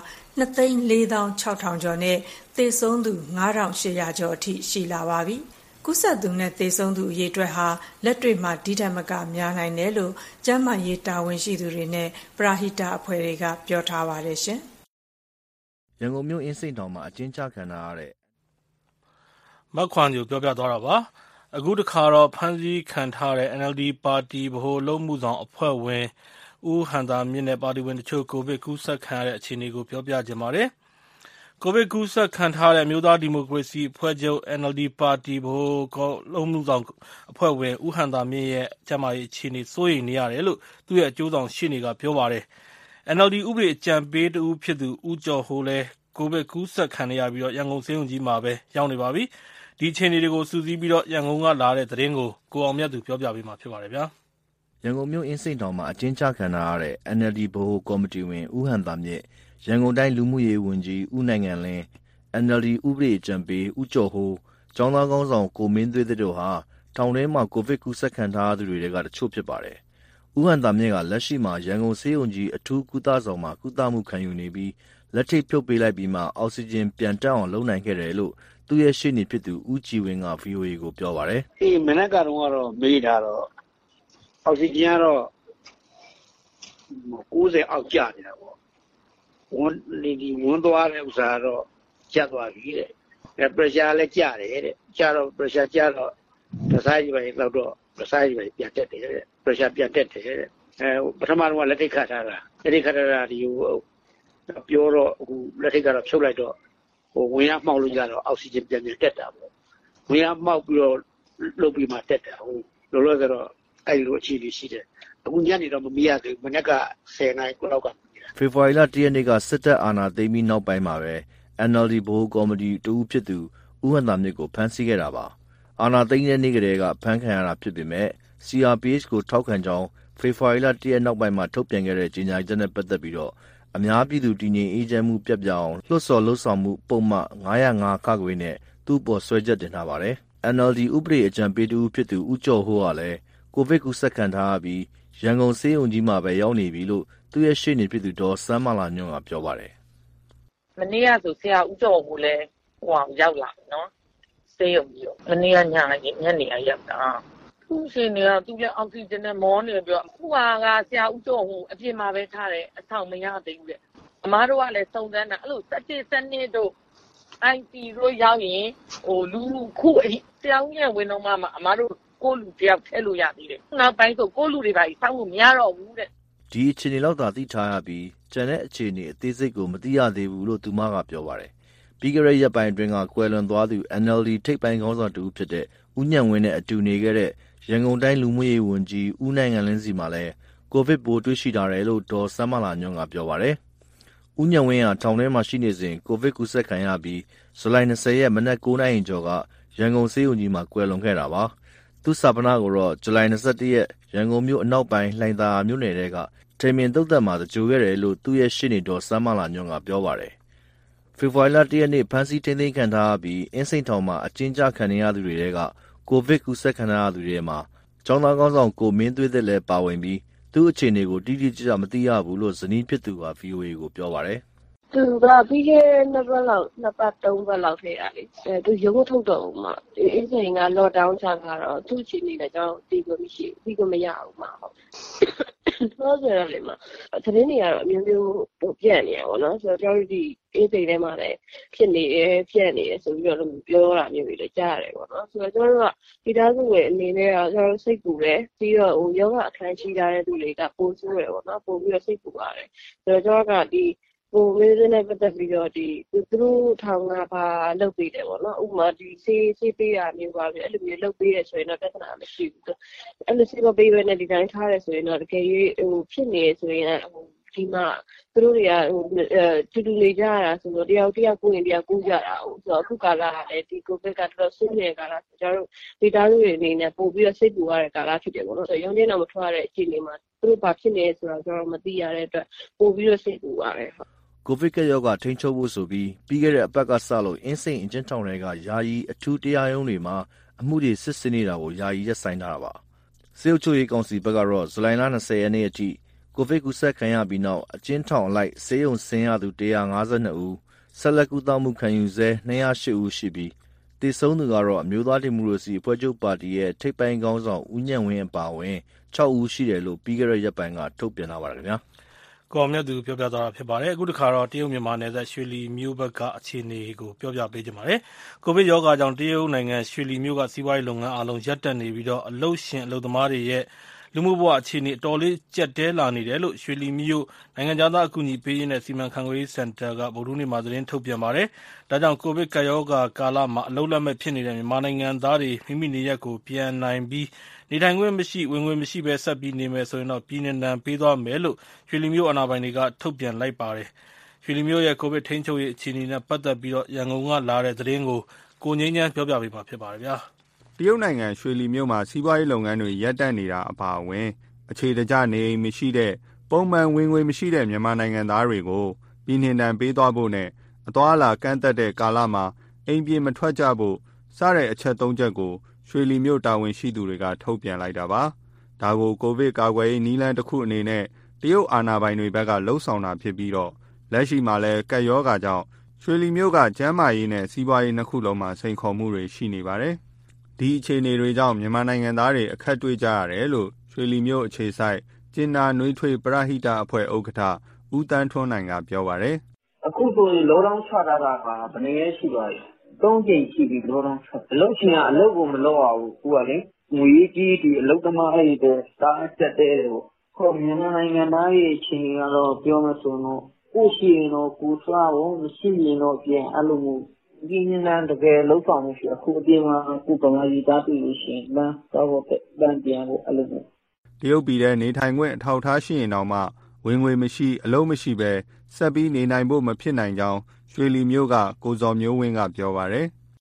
2,460,000 ကျော်နဲ့သေဆုံးသူ9,800 ကျော်အထိရှိလာပါပြီ။ကုသသူနဲ့သေဆုံးသူအရေအတွက်ဟာလက်တွေ့မှာဒီထက်မကများနိုင်တယ်လို့ကျန်းမာရေးတာဝန်ရှိသူတွေနဲ့ပရဟိတအဖွဲ့တွေကပြောထားပါတယ်ရှင်။ရန်ကုန်မြို့အင်းစိန်တောင်မှာအကျဉ်းချခံထားရတဲ့မခွန်ကြီးပြောပြသွားတာပါ။အခုတခါတော့ဖမ်းဆီးခံထားတဲ့ NLD ပါတီဗဟိုအလုပ်မှုဆောင်အဖွဲ့ဝင်ဦးဟန်သာမြင့်နဲ့ပါတီဝင်တချို့ကိုဗစ်ကူးစက်ခံရတဲ့အခြေအနေကိုပြောပြချင်ပါတယ်။ကိုဗစ်ကူးစက်ခံထားတဲ့မျိုးသားဒီမိုကရေစီအဖွဲ့ချုပ် NLD ပါတီဗဟိုအလုပ်မှုဆောင်အဖွဲ့ဝင်ဦးဟန်သာမြင့်ရဲ့ကျန်းမာရေးအခြေအနေစိုးရိမ်နေရတယ်လို့သူ့ရဲ့အကျိုးဆောင်ရှေ့နေကပြောပါတယ်။ NLD ဥပဒေအကြံပေးတဦးဖြစ်သူဦးကျော်ဟိုးလည်းကိုဗစ်ကူးစက်ခံရပြီးရန်ကုန်ဆေးရုံကြီးမှာပဲရောက်နေပါပြီ။ဒီအခြေအနေတွေကိုစုစည်းပြီးရန်ကုန်ကလာတဲ့သတင်းကိုကိုအောင်မြတ်သူပြောပြပေးမှာဖြစ်ပါတယ်ဗျာ။ရန်ကုန်မြို့အင်းစိန်တောင်မှာအကျဉ်းချခံထားရတဲ့ NLD ဗဟိုကော်မတီဝင်ဦးဟန်သာမြင့်ရန်ကုန်တိုင်းလူမှုရေးဝန်ကြီးဦးနိုင်ငံလင်း NLD ဥပဒေအကြံပေးဦးကျော်ဟိုးကျောင်းသားကောင်းဆောင်ကိုမင်းသွေးတို့ဟာထောင်ထဲမှာကိုဗစ်ကူးစက်ခံထားရသူတွေကတချို့ဖြစ်ပါတယ်။ဦးဟန်သာမြင့်ကလက်ရှိမှာရန်ကုန်ဆေးရုံကြီးအထူးကုသဆောင်မှာကုသမှုခံယူနေပြီးလက်ထိပ်ဖြုတ်ပေးလိုက်ပြီးမှအောက်ဆီဂျင်ပြန်တက်အောင်လုပ်နိုင်ခဲ့တယ်လို့သူ့ရဲ့ရှေ့နေဖြစ်သူဦးကြည်ဝင်းက VOA ကိုပြောပါတယ်။မနက်ကတော့မေးထားတော့အောက်ဆီဂျင်ကတော့90အောက်ကျနေတာပေါ့။ဝန်သွားတဲ့ဥစ္စာတော့ကျသွားပြီတဲ့။ pressure လည်းကျတယ်တဲ့။ကျတော့ pressure ကျတော့တစားကြီးပဲလောက်တော့တစားကြီးပဲပြန်တက်တယ်တဲ့။ pressure ပြန်တက်တယ်တဲ့။ပထမတော့လက်ထိပ်ခတ်ထားတာ။လက်ထိပ်ခတ်ထားတာဒီပြောတော့အခုလက်ထိပ်ကတော့ဖြုတ်လိုက်တော့ဝင်ရမှောက်လို့ရတော့အောက်ဆီဂျင်ပြန်တက်တာပေါ့။ဝင်ရမှောက်ပြီးတော့လုပ်ပြီးမှတက်တာ။လောလောဆယ်တော့အဲ့လိုအခြေအနေရှိတယ်။အခုညနေတော့မမီးရသေးဘူး။မနက်က10 နာရီလောက်ကဖေဖော်ဝါရီလ1 ရက်နေ့ကစစ်တပ်အာဏာသိမ်းပြီးနောက်ပိုင်းမှာပဲ NLD ဗဟိုကော်မတီတဦးဖြစ်သူဦးဟန်သာမြင့်ကိုဖမ်းဆီးခဲ့တာပါ။အာဏာသိမ်းတဲ့နေ့ကတည်းကဖမ်းခံရတာဖြစ်ပေမဲ့ CRPH ကိုထောက်ခံကြောင်းဖေဖော်ဝါရီလ1 ရက်နောက်ပိုင်းမှာထုတ်ပြန်ခဲ့တဲ့ကြေညာချက်နဲ့ပတ်သက်ပြီးအများပြည်သူတည်ငြိမ်အေးချမ်းမှုပျက်ပြားအောင်လှုံ့ဆော်လုပ်ဆောင်မှုပုဒ်မ905 ခခွေနဲ့သူ့ပေါ်စွဲချက်တင်ထားပါတယ်။ NLD ဥပဒေအကြံပေးတဦးဖြစ်သူဦးကျော်ဟိုးကလည်းကိုဗစ်ကူးစက်ခံထားရပြီးရန်ကုန်ဆေးရုံကြီးမှာပဲရောက်နေပြီလို့သူ့ရဲ့ရှေ့နေဖြစ်သူဒေါ်စန်းမာလာညွန့်ကပြောပါတယ်။မနေ့ကဆိုဆရာဦးကျော်ဟိုးလည်းရောက်လာပြီနော်ဆေးရုံကြီးကိုမနေ့ကညနေရောက်တာသူ့ရှင်တွေကသူ့ရဲ့အောက်ဆီဂျင်နဲ့မောနေပြီးတော့အခုကဆရာဦးကျော်ဟိုးအပြင်မှာပဲထားတယ်အဆောင်မရသေးဘူးတဲ့အမားတို့ကလည်းစုံစမ်းတာအဲ့လို17တို့ IT တို့ရောက်ရင်လူခုဆရာဦးရဲ့ဝင်တော့မှအမားတို့ကိုလူတယောက်ထည့်လို့ရသေးတယ်နောက်ပိုင်းဆိုကိုလူတွေပါစောင့်လို့မရတော့ဘူးတဲ့ဒီအခြေအနေလောက်သာသိထားရပြီးကျန်တဲ့အခြေအနေအသေးစိတ်ကိုမသိရသေးဘူးလို့သူမကပြောပါတယ်ပြီးကြတဲ့ရက်ပိုင်းအတွင်းကကွယ်လွန်သွားသူ NLD ထိပ်ပိုင်းခေါင်းဆောင်တူဖြစ်တဲ့ဦးညံဝင်းနဲ့အတူနေခဲ့တဲ့ရန်ကုန်တိုင်းလူမှုရေးဝန်ကြီးဦးနိုင်ငံလင်းစီမှာလည်းကိုဗစ်ပိုးတွေ့ရှိထားတယ်လို့ဒေါ်စန်းမာလာညွန့်ကပြောပါတယ်ဦးညံဝင်းဟာထောင်ထဲမှာရှိနေစဉ်ကိုဗစ်ကူးစက်ခံရပြီးဇူလိုင်20ရက်မနက်9:00နာရီကျော်ကရန်ကုန်ဆေးရုံကြီးမှာကွယ်လွန်ခဲ့တာပါသူ့စာပနာကိုတော့ဇူလိုင်21ရက်ရန်ကုန်မြို့အနောက်ပိုင်းလှိုင်သာယာမြို့နယ်ထဲကထိန်ပင်သုတ်သက်မှာကြိုခဲ့တယ်လို့သူ့ရဲ့ရှေ့နေဒေါ်စန်းမာလာညွန့်ကပြောပါတယ်ဖေဖော်ဝါရီလ1ရက်နေ့ဖမ်းဆီးထိန်းသိမ်းခံထားရပြီးအင်းစိန်ထောင်မှာအကျဉ်းချခံနေရသူတွေထဲကကိုဗစ်ကူးစက်ခံရသူတွေမှာကျောင်းသားကောင်းဆောင်ကိုမင်းသွေးသက်လည်းပါဝင်ပြီးသူ့အခြေအနေကိုတိတိကျကျမသိရဘူးလို့ဇနီးဖြစ်သူက VOA ကိုပြောပါတယ်သူကပြီးခဲ့2ပတ်3ပတ်လောက်ထဲရလေသူရုံးထုတ်တော့မှအင်းစိန်က lock down ချကတော့သူ့အခြေအနေလည်းကျွန်တော်သိလို့မရှိဘူးပြီးก็မရဘူးမှာဟုတ်တော့ဆိုရလေမှာသတင်းတွေကတော့အမျိုးမျိုးပြန့်နေရပါတော့ဆိုတော့ကျွန်တော်ဒီအင်းစိန်ထဲမှာလည်းဖြစ်နေတယ်ပြန့်နေတယ်ဆိုပြီးတော့ပြောတာမျိုးတွေလည်းကြားရတယ်ပေါ့နော်ဆိုတော့ကျွန်တော်တို့ကဒီသားစုရဲ့အနေနဲ့ကကျွန်တော်စိတ်ပူတယ်ပြီးတော့ယောဂအခန်းရှိထားတဲ့သူတွေကပိုဆိုးတယ်ပေါ့နော်ပို့ပြီးတော့စိတ်ပူပါတယ်ဆိုတော့ကျွန်တော်ကဒီမင်းတို့နဲ့ပတ်သက်ပြီးတော့သူတို့ထောင်ကပါလုပ်ပေးတယ်ပေါ့နော်ဥပမာဒီဆေးပေးရမျိုးပါပဲအဲ့လိုမျိုးလုပ်ပေးရဆိုရင်တော့ပြဿနာမရှိဘူးအဲ့လိုဆေးမပေးဘဲနဲ့ဒီတိုင်းထားရဆိုရင်တော့တကယ်ကြီးဖြစ်နေဆိုရင်ဒီမှာသူတို့တွေကတူနေကြရတာဆိုတော့တယောက်ကိုရင်တယောက်ကူးကြတာဆိုတော့အခုကာလကလည်းဒီကိုဗစ်ကတော်တော်ဆိုးနေတဲ့ကာလဆိုကျွန်တော်တို့ဒေတာတွေအနေနဲ့ပို့ပြီးတော့စိတ်ပူရတဲ့ကာလဖြစ်တယ်ပေါ့နော်ဆိုတော့ရုံးချင်းတော့မထွက်ရတဲ့အခြေအနေမှာသူတို့ဘာဖြစ်နေဆိုတော့ကျွန်တော်မသိရတဲ့အတွက်ပို့ပြီးတော့စိတ်ပူရတယ်ကိုဗစ်ကပ်ရောဂါထိန်းချုပ်ဖို့ဆိုပြီးပြီးခဲ့တဲ့အပတ်ကစလို့အင်းစိန်အကျဉ်းထောင်တွေကယာယီအထူးတရားရုံးတွေမှာအမှုတွေစစ်ဆေးနေတာကိုယာယီရပ်ဆိုင်းထားတာပါစေအုပ်ချုပ်ရေးကောင်စီဘက်ကတော့ဇူလိုင်လ20ရက်နေ့အထိကိုဗစ်ကူးစက်ခံရပြီးနောက်အကျဉ်းထောင်အလိုက်ဆေးရုံဆင်းရသူ152ဦးဆက်လက်ကုသမှုခံယူဆဲ208ဦးရှိပြီးတည်ဆုံးသူကတော့အမျိုးသားဒီမိုကရေစီအဖွဲ့ချုပ်ပါတီရဲ့ထိပ်ပိုင်းခေါင်းဆောင်ဦးညံဝင်းအပါအဝင်6ဦးရှိတယ်လို့ပြီးခဲ့တဲ့ရက်ပိုင်းကထုတ်ပြန်ထားပါတယ်ခင်ဗျာကိုမြတ်သူပြောပြသွားတာဖြစ်ပါတယ်အခုတခါတော့တရုတ်မြန်မာနယ်စပ်ရွှေလီမြို့ဘက်ကအခြေအနေကိုပြောပြပေးကြပါမယ်ကိုဗစ်ရောဂါကြောင့်တရုတ်နိုင်ငံရွှေလီမြို့ကစီးပွားရေးလုပ်ငန်းအလုံးရပ်တန့်နေပြီးတော့အလုပ်ရှင်အလုပ်သမားတွေရဲ့လူမှုဘဝအခြေအနေအတော်လေးကျပ်တဲလာနေတယ်လို့ရွှေလီမြို့နိုင်ငံသားအကူအညီပေးရေးနဲ့စီမံခန့်ခွဲရေးစင်တာကဗုဒ္ဓနေ့မှာသတင်းထုတ်ပြန်ပါတယ်ဒါကြောင့်ကိုဗစ်ကပ်ရောဂါကာလမှာအလုပ်လက်မဲ့ဖြစ်နေတဲ့မြန်မာနိုင်ငံသားတွေမိမိနေရပ်ကိုပြန်နိုင်ပြီးနေထိုင်ခွင့်မရှိဝင်ငွေမရှိဘဲဆက်ပြီးနေမယ်ဆိုရင်တော့ပြည်နှင်ဒဏ်ပေးသွားမယ်လို့ရွှေလီမြို့အာဏာပိုင်တွေကထုတ်ပြန်လိုက်ပါတယ်ရွှေလီမြို့ရဲ့ကိုဗစ်ထိန်းချုပ်ရေးအခြေအနေနဲ့ပတ်သက်ပြီးတော့ရန်ကုန်ကလာတဲ့သတင်းကိုကိုငိမ့်ချမ်းပြောပြပေးမှာဖြစ်ပါတယ်ဗျာတရုတ်နိုင်ငံရွှေလီမြို့မှာစီးပွားရေးလုပ်ငန်းတွေရပ်တန့်နေတာအပါအဝင်အခြေတကျနေမရှိတဲ့ပုံမှန်ဝင်ငွေမရှိတဲ့မြန်မာနိုင်ငံသားတွေကိုပြည်နှင်ဒဏ်ပေးသွားဖို့နဲ့အသွားအလာကန့်သက်တဲ့ကာလမှာအိမ်ပြင်မထွက်ကြဖို့စတဲ့အချက်၃ချက်ကိုရွှေလီမြို့တာဝန်ရှိသူတွေကထုတ်ပြန်လိုက်တာပါ။ဒါကိုကိုဗစ်ကာကွယ်ရေးနည်းလမ်းတစ်ခုအနေနဲ့တရုတ်အာဏာပိုင်တွေဘက်ကလှုံ့ဆော်တာဖြစ်ပြီးတော့လက်ရှိမှာလည်းကပ်ရောဂါကြောင့်ရွှေလီမြို့ကကျန်းမာရေးနဲ့စီးပွားရေးနှစ်ခုလုံးမှာစိန်ခေါ်မှုတွေရှိနေပါတယ်။ဒီအခြေအနေတွေကြောင့်မြန်မာနိုင်ငံသားတွေအခက်တွေ့ကြရတယ်လို့ရွှေလီမြို့အခြေဆိုင်ကျင်နာနွေးထွေးပရဟိတအဖွဲ့ဥက္ကဋ္ဌဦးတန်းထွန်းနိုင်ကပြောပါတယ်။အခုဆိုရင်လောလောဆယ်တာကဘယ်နည်းရှိပါလဲ။၃ကြိမ်ရှိပြီလောလောဆယ်။အလုပ်ရှင်ကအလုပ်ကိုမလုပ်ရဘူး။ခုကလေငွေကြီးဒီအလုပ်သမားတွေတဲ့စားတက်တဲ့ပေါ့။ခေါ်မြန်မာနိုင်ငံသားရဲ့အချိန်ကတော့ပြောမဆိုတော့ကိုရှိရင်တော့ကိုစားဖို့မရှိရင်တော့ပြန်အဲ့လိုမျိုးဒီနေ့တကယ်လောက်ဆောင်လို့ရှိအခုအပြင်မှာကိုပမာကြီးတားပြီးလို့ရှိရင်လမ်းတော့ပန်းပြန်ဖို့အဲ့လိုမျိုးတရုတ်ပြည်ထဲနေထိုင်ခွင့်အထောက်အထားရှိရင်တော့မှဝင်ငွေမရှိအလုပ်မရှိပဲဆက်ပြီးနေနိုင်ဖို့မဖြစ်နိုင်ကြောင်းရွှေလီမြို့ကကိုဇော်မျိုးဝင်းကပြောပါတယ်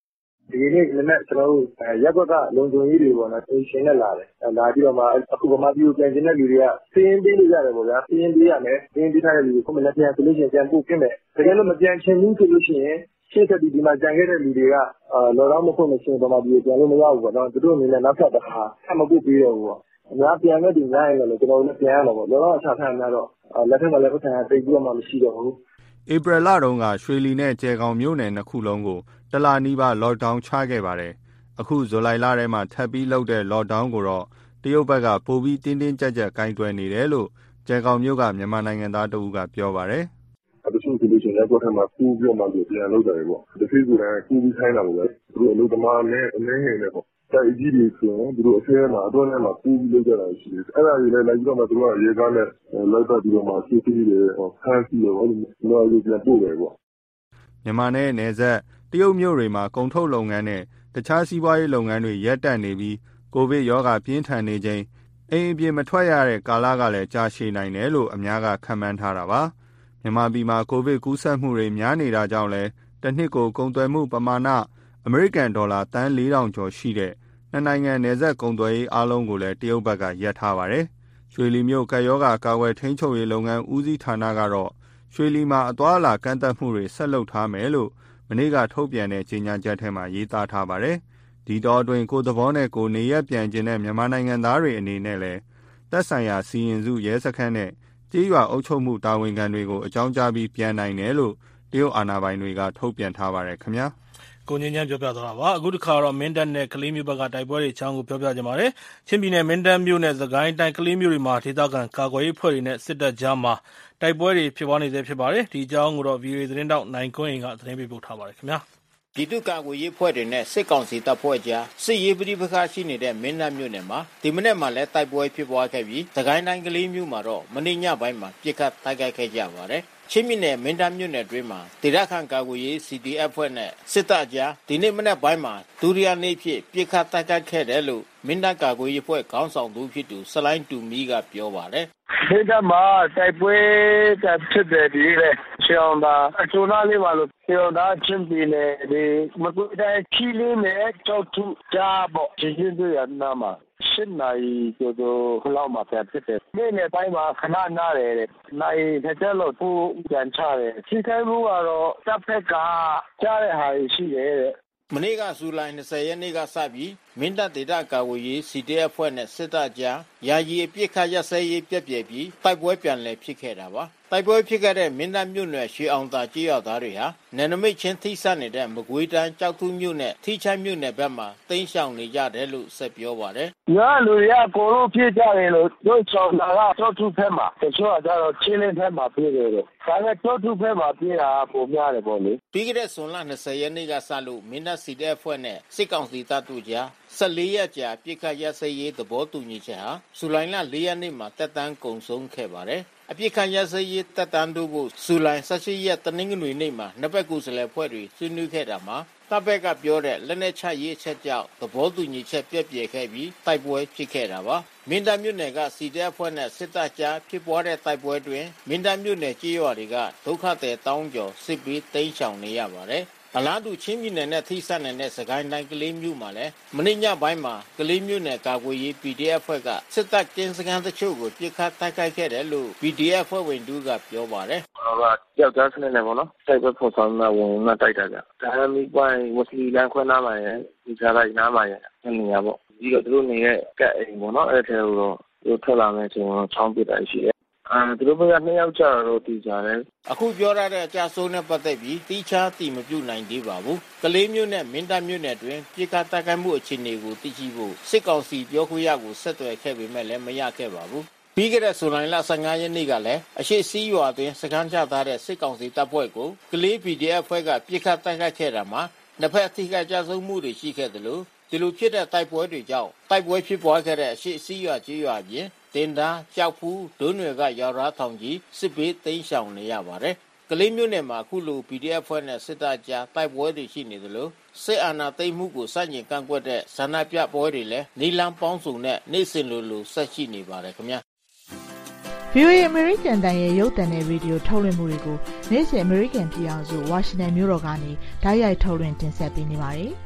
ဒီနေ့မနေ့ကျွန်တော်တို့ရက်ကွက်ကလုံခြုံရေးတွေပေါ့နော်အရှင်နဲ့လာတယ်လာပြီးတော့မှအခုဗမာပြည်ကိုပြန်ကျင်တဲ့လူတွေကစင်းပေးလို့ရတယ်ပေါ့ဗျာစင်းပေးရမယ်စင်းပေးထားတဲ့လူကိုမနေ့ပြန်ဆိုလို့ရှိရင်ပြန်ပို့ပြင်မယ်တကယ်လို့မပြန်ချင်ဘူးဆိုလို့ရှိရင်ရှေ့ဆက်ပြီးဒီမှာကြံခဲ့တဲ့လူတွေကလောတော့မဖွင့်မချင်းဗမာပြည်ကိုပြန်လို့မရဘူးပေါ့နော်သူတို့အနေနဲ့နောက်ထပ်တစ်ခါဆက်မပို့ပေးတော့ဘူးပေါ့အများပြန်မဲ့ဒီများရင်လည်းကျွန်တော်တို့လည်းပြန်ရတော့ပေါ့လောတော့အခြားခံရတော့လက်ထက်မှာလည်းပတ်စံတိတ်ပြီးတော့မှမရှိတော့ဘူးဧပြီလတုန်းကရွှေလီနဲ့ကျဲခေါင်မြို့နယ်နှစ်ခုလုံးကိုတလနီးပါးလော့ဒေါင်းချခဲ့ပါတယ်အခုဇူလိုင်လထဲမှာထပ်ပြီးလုပ်တဲ့လော့ဒေါင်းကိုတော့တရုတ်ဘက်ကပိုပြီးတင်းတင်းကြပ်ကြပ်ကိုင်တွယ်နေတယ်လို့ကျဲခေါင်မြို့ကမြန်မာနိုင်ငံသားတဦးကပြောပါတယ်တချို့ဆိုလို့ရှိရင်လည်းတော့မှကူးပြီးမှပြန်လုပ်တယ်ပေါ့တချို့ကလည်းကူးပြီးခိုင်းတာပေါ့လေသူတို့အလုပ်သမားနဲ့အနှင်းငယ်နဲ့ပေါ့တိုက်ကြီးတွေဆိုရင်သူတို့အဆဲမှာအတွင်းထဲမှာကူးပြီးလုပ်ကြတာရှိတယ်အဲ့ဒါတွေလည်းလိုက်ပြီးတော့မှသူတို့ကရေကားနဲ့လိုက်ပတ်ပြီးတော့မှစီးပြီးတယ်ဖမ်းဆီးတယ်ဟိုလိုမျိုးပြန်ပို့တယ်ပေါ့မြန်မာနဲ့နယ်စပ်တရုတ်မြို့တွေမှာကုန်ထုတ်လုပ်ငန်းနဲ့တခြားစီးပွားရေးလုပ်ငန်းတွေရပ်တန့်နေပြီးကိုဗစ်ရောဂါပြင်းထန်နေချိန်အိမ်အပြင်မထွက်ရတဲ့ကာလကလည်းကြာရှည်နိုင်တယ်လို့အများကခန့်မှန်းထားတာပါမြန်မာပြည်မှာကိုဗစ်ကူးစက်မှုတွေများနေတာကြောင့်လည်းတစ်နှစ်ကိုကုန်သွယ်မှုပမာဏအမေရိကန်ဒေါ်လာသန်း 4,000 ကျော်ရှိတဲ့နှစ်နိုင်ငံနယ်စပ်ကုန်သွယ်ရေးအားလုံးကိုလည်းတရုတ်ဘက်ကရပ်ထားပါတယ်။ရွှေလီမြို့ကပ်ရောဂါကာကွယ်ထိန်းချုပ်ရေးလုပ်ငန်းဦးစီးဌာနကတော့ရွှေလီမှာအသွားအလာကန့်သတ်မှုတွေဆက်လုပ်ထားမယ်လို့မနေ့ကထုတ်ပြန်တဲ့ကြေညာချက်ထဲမှာရေးသားထားပါတယ်။ဒီတော့အတွင်းကိုသဘောနဲ့ကိုနေရက်ပြန်ကျင်တဲ့မြန်မာနိုင်ငံသားတွေအနေနဲ့လည်းသက်ဆိုင်ရာစီရင်စုရဲစခန်းနဲ့ကြေးရွာအုပ်ချုပ်မှုတာဝန်ခံတွေကိုအကြောင်းကြားပြီးပြန်နိုင်တယ်လို့တရုတ်အာဏာပိုင်တွေကထုတ်ပြန်ထားပါတယ်ခင်ဗျာကိုငင်းချမ်းပြောပြသွားတာပါအခုတစ်ခါတော့မင်းတပ်နဲ့ကလေးမျိုးဘက်ကတိုက်ပွဲတွေအကြောင်းကိုပြောပြကြပါမယ်ချင်းပြည်နယ်မင်းတပ်မြို့နဲ့စကိုင်းတိုင်းကလေးမျိုးတွေမှာဒေသခံကာကွယ်ရေးဖွဲ့တွေနဲ့စစ်တပ်ကြားမှာတိုက်ပွဲတွေဖြစ်ပွားနေသေးဖြစ်ပါတယ်ဒီအကြောင်းကိုတော့ VOA သတင်းတောက်နိုင်ကွန်းအိမ်ကသတင်းပေးပို့ထားပါတယ်ခင်ဗျာပြည်သူ့ကာကွယ်ရေးဖွဲ့တွေနဲ့စစ်ကောင်စီတပ်ဖွဲ့ကြားစစ်ရေးပဋိပက္ခရှိနေတဲ့မင်းတပ်မြို့နယ်မှာဒီမနေ့မှလည်းတိုက်ပွဲဖြစ်ပွားခဲ့ပြီးစကိုင်းတိုင်းကလေးမျိုးမှာတော့မနေ့ညပိုင်းမှာပြစ်ခတ်တိုက်ခိုက်ခဲ့ကြပါတယ်ချင်းပြည်နယ်မင်းတပ်မြို့နယ်တွင်းမှာဒေသခံကာကွယ်ရေး CDF ဖွဲ့နဲ့စစ်တပ်ကြားဒီနေ့မနက်ပိုင်းမှာဒုတိယနေ့ဖြစ်ပြစ်ခတ်တိုက်ခိုက်ခဲ့တယ်လို့မင်းတပ်ကာကွယ်ရေးဖွဲ့ခေါင်းဆောင်သူဖြစ်သူစလိုင်းတူမီကပြောပါတယ်ဒေသမှာတိုက်ပွဲဖြစ်တယ်ဒီလေရှောင်းတာအချိုနာလေးပါလို့ရှောင်းတာချင်းပြည်နယ်ဒီမကွေးတိုင်းချီလင်းနဲ့ကြောက်ထုကြားပေါ့ဒီချင်းတွေရနာမှာရှင်းနိုင်ကြတော့ခလောက်မှာဖြစ်တယ်နေ့နေ့တိုင်းမှာခဏနားတယ်နိုင်တစ်ချက်လို့သူပြန်ချတယ်စီခိုင်းမှုကတော့တပ်ဖက်ကကြားတဲ့ဟာရှိတယ်မနေ့ကဇူလိုင်20ရက်နေ့ကစပြီးမင်းတပ်ဒေသကာကွယ်ရေး CDF ဖွဲ့နဲ့စစ်တပ်ကြားယာယီအပြစ်ခတ်ရပ်စဲရေးပြက်ပြဲပြီးတိုက်ပွဲပြန်လည်ဖြစ်ခဲ့တာပါတိုက်ပွဲဖြစ်ခဲ့တဲ့မင်းတပ်မြို့နယ်ရွှေအောင်သာကြေးရွာသားတွေဟာနယ်နိမိတ်ချင်းထိစပ်နေတဲ့မကွေးတိုင်းကြောက်ထုမြို့နယ်ထိချိုင်းမြို့နယ်ဘက်မှာတိမ်းရှောင်နေကြတယ်လို့ဆက်ပြောပါတယ်။ညာလူရကိုလိုဖြစ်ကြတယ်လို့တို့ဆောင်တာကကြောက်ထုဘက်မှာတချို့ကတော့ချင်းလင်းဘက်မှာပြေးတယ်လို့ဒါနဲ့ကြောက်ထုဘက်မှာပြေးတာပုံများတယ်ပေါ့လေ။ပြီးခဲ့တဲ့ဇွန်လ20ရက်နေ့ကစလို့မင်းတပ်စီတဲ့အဖွဲ့နဲ့စစ်ကောင်စီတပ်တို့ကြား14ရက်ကြာပြစ်ခတ်ရပ်စဲရေးသဘောတူညီချက်ဟာဇူလိုင်လ4ရက်နေ့မှာတက်တန်းကုန်ဆုံးခဲ့ပါတယ်။အပြစ်ခတ်ရပ်စဲရေးတက်တန်းတို့ကိုဇူလိုင်18ရက်တနင်္ဂနွေနေ့မှာနှစ်ဘက်ကိုယ်စားလှယ်ဖွဲ့တွေဆွေးနွေးခဲ့တာမှာတပ်ဘက်ကပြောတဲ့လက်နက်ချရေးအချက်ကြောင့်သဘောတူညီချက်ပြည့်ပြည့်ခဲ့ပြီးတိုက်ပွဲဖြစ်ခဲ့တာပါ။မင်းတပ်မြို့နယ်ကစီတဲ့အဖွဲ့နဲ့စစ်တပ်ကြားဖြစ်ပွားတဲ့တိုက်ပွဲတွင်မင်းတပ်မြို့နယ်ကြေးရွာတွေကဒုက္ခသည်တောင်းကျော်စစ်ပေးတိမ်းရှောင်နေရပါတယ်။အလားတူချင်းပြည်နယ်နဲ့ထိစပ်နေတဲ့စကိုင်းတိုင်းကလေးမြို့မှာလည်းမနေ့ညပိုင်းမှာကလေးမြို့နယ်ကာကွယ်ရေး PDF ဖွဲ့ကစစ်တပ်ကင်းစခန်းတချို့ကိုပြစ်ခတ်တိုက်ခိုက်ခဲ့တယ်လို့ PDF ဖွဲ့ဝင်တို့ကပြောပါတယ်။ယောက်ျားစနစ်နဲ့ပေါ့နော်။တိုက်ပွဲဖော်ဆောင်နေဝင်တိုက်တာကြ။ဒါမှမဟုတ်ဝစီလန်ခွဲနားမှာရယ်ဒီကြားလိုက်နားမှာရယ်နေရပေါ့။ဒီတော့သူတို့နေတဲ့ကတ်အိမ်ပေါ့နော်။အဲ့ထဲကိုတော့သူထွက်လာမယ်ဆိုရင်ချောင်းပစ်တာရှိတယ်သူတို့ဘက်က2ယောက်ကြာတော့တည်ကြတယ်အခုပြောရတဲ့အကြဆုံးနဲ့ပတ်သက်ပြီးတိကျတည်မပြုနိုင်သေးပါဘူးကလေးမျိုးနဲ့မင်းတပ်မျိုးနဲ့တွင်ပြစ်ခတ်တိုက်ခိုက်မှုအခြေအနေကိုသိရှိဖို့စစ်ကောင်စီပြောခွင့်ရကိုဆက်သွယ်ခဲ့ပေမဲ့လည်းမရခဲ့ပါဘူးပြီးခဲ့တဲ့ဇူလိုင်လ15ရက်နေ့ကလည်းအရှိစီးရွာတွင်စခန်းချထားတဲ့စစ်ကောင်စီတပ်ဖွဲ့ကိုကလေး PDF ဖွဲ့ကပြစ်ခတ်တိုက်ခိုက်ခဲ့တာမှာနှစ်ဖက်အထိကကြဆုံးမှုတွေရှိခဲ့တယ်လို့ဒီလိုဖြစ်တဲ့တိုက်ပွဲတွေကြောင့်တိုက်ပွဲဖြစ်ပွားခဲ့တဲ့အရှိစီးရွာကြေးရွာပြင်တင်တာကြောက်ဖူးဒုံးတွေကရောက်ရာထောင်ကြီးစစ်ဘေးတိမ်းရှောင်နေရပါတယ်။ကလေးမျိုးနယ်မှာအခုလို PDF ဖွဲ့နဲ့စစ်တပ်ကြားတိုက်ပွဲတွေရှိနေသလိုစစ်အာဏာသိမ်းမှုကိုစတင်ကန့်ကွက်တဲ့ဆန္ဒပြပွဲတွေလည်းနေလန်းပေါင်းစုံနဲ့နေ့စဉ်လိုဆက်ရှိနေပါတယ်ခင်ဗျာ။ VOA American တန်ရဲ့ရုပ်သံနဲ့ဗီဒီယိုထုတ်လွှင့်မှုတွေကိုနေ့စဉ် American ပြည်အောင်စု Washington မြို့တော်ကနေဓာတ်ရိုက်ထုတ်လွှင့်တင်ဆက်ပေးနေပါတယ်။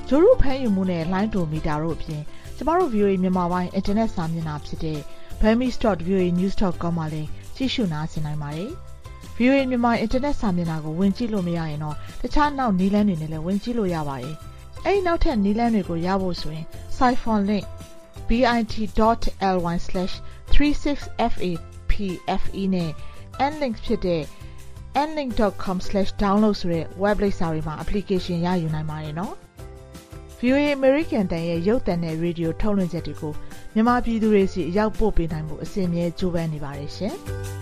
ဂျိုရုဖမ်းယူမှုနဲ့လိုင်းဒိုမီတာတို့အပြင်ကျမတို့ VOA မြန်မာပိုင်းအင်တာနက်စာမျက်နှာဖြစ်တဲ့ burmese.voanews.com မှာလည်းကြည့်ရှုနားဆင်နိုင်ပါတယ်။ VOA မြန်မာအင်တာနက်စာမျက်နှာကိုဝင်ကြည့်လို့မရရင်တော့တခြားနောက်နည်းလမ်းတွေနဲ့လည်းဝင်ကြည့်လို့ရပါတယ်။အဲဒီနောက်ထပ်နည်းလမ်းတွေကိုရဖို့ဆိုရင် Siphon link bit.ly/36fapfe နဲ့ nlink ဖြစ်တဲ့ nlink.com/download ဆိုတဲ့ web လိပ်စာတွေမှာ application ရယူနိုင်ပါတယ်နော်။ VOA American တန်ရဲ့ရုပ်သံနဲ့ရေဒီယိုထုတ်လွှင့်ချက်တွေကိုမြန်မာပြည်သူတွေစီအရောက်ပို့ပေးနိုင်ဖို့အစဉ်အမြဲကြိုးပမ်းနေပါတယ်ရှင်။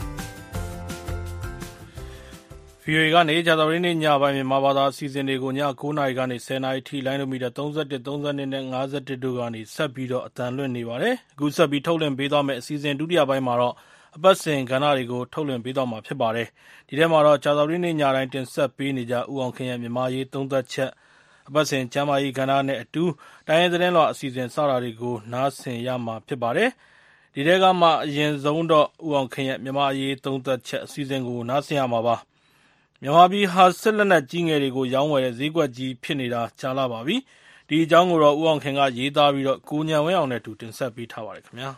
VOA ကနေကြာသပတေးနေ့ညပိုင်းမြန်မာဘာသာအစီအစဉ်တွေကိုည9:00 နာရီကနေ10:00 နာရီထိလိုင်းဒိုမီတာ31, 32နဲ့51တို့ကနေဆက်ပြီးတော့အသံလွှင့်နေပါတယ်။အခုဆက်ပြီးထုတ်လွှင့်ပေးသွားမယ့်အစီအစဉ်ဒုတိယပိုင်းမှာတော့အပတ်စဉ်ကဏ္ဍတွေကိုထုတ်လွှင့်ပေးသွားမှာဖြစ်ပါတယ်။ဒီထဲမှာတော့ကြာသပတေးနေ့ညတိုင်းတင်ဆက်ပေးနေကြဦးအောင်ခင်ရဲ့မြန်မာရေးသုံးသပ်ချက်အပတ်စဉ်ကျမ်းမာရေးကဏ္ဍနဲ့အတူတိုင်းရင်းသတင်းလွှာအစီအစဉ်စတာတွေကိုနားဆင်ရမှာဖြစ်ပါတယ်။ဒီထဲကမှအရင်ဆုံးတော့ဦးအောင်ခင်ရဲ့မြန်မာရေးသုံးသပ်ချက်အစီအစဉ်ကိုနားဆင်ရမှာပါ။မြန်မာပြည်ဟာစစ်လက်နက်ကြီးငယ်တွေကိုရောင်းဝယ်တဲ့ဈေးကွက်ကြီးဖြစ်နေတာကြာလာပါပြီ။ဒီအကြောင်းကိုတော့ဦးအောင်ခင်ကရေးသားပြီးတော့ကိုဉာဏ်ဝင်းအောင်နဲ့အတူတင်ဆက်ပေးထားပါတယ်ခင်ဗျာ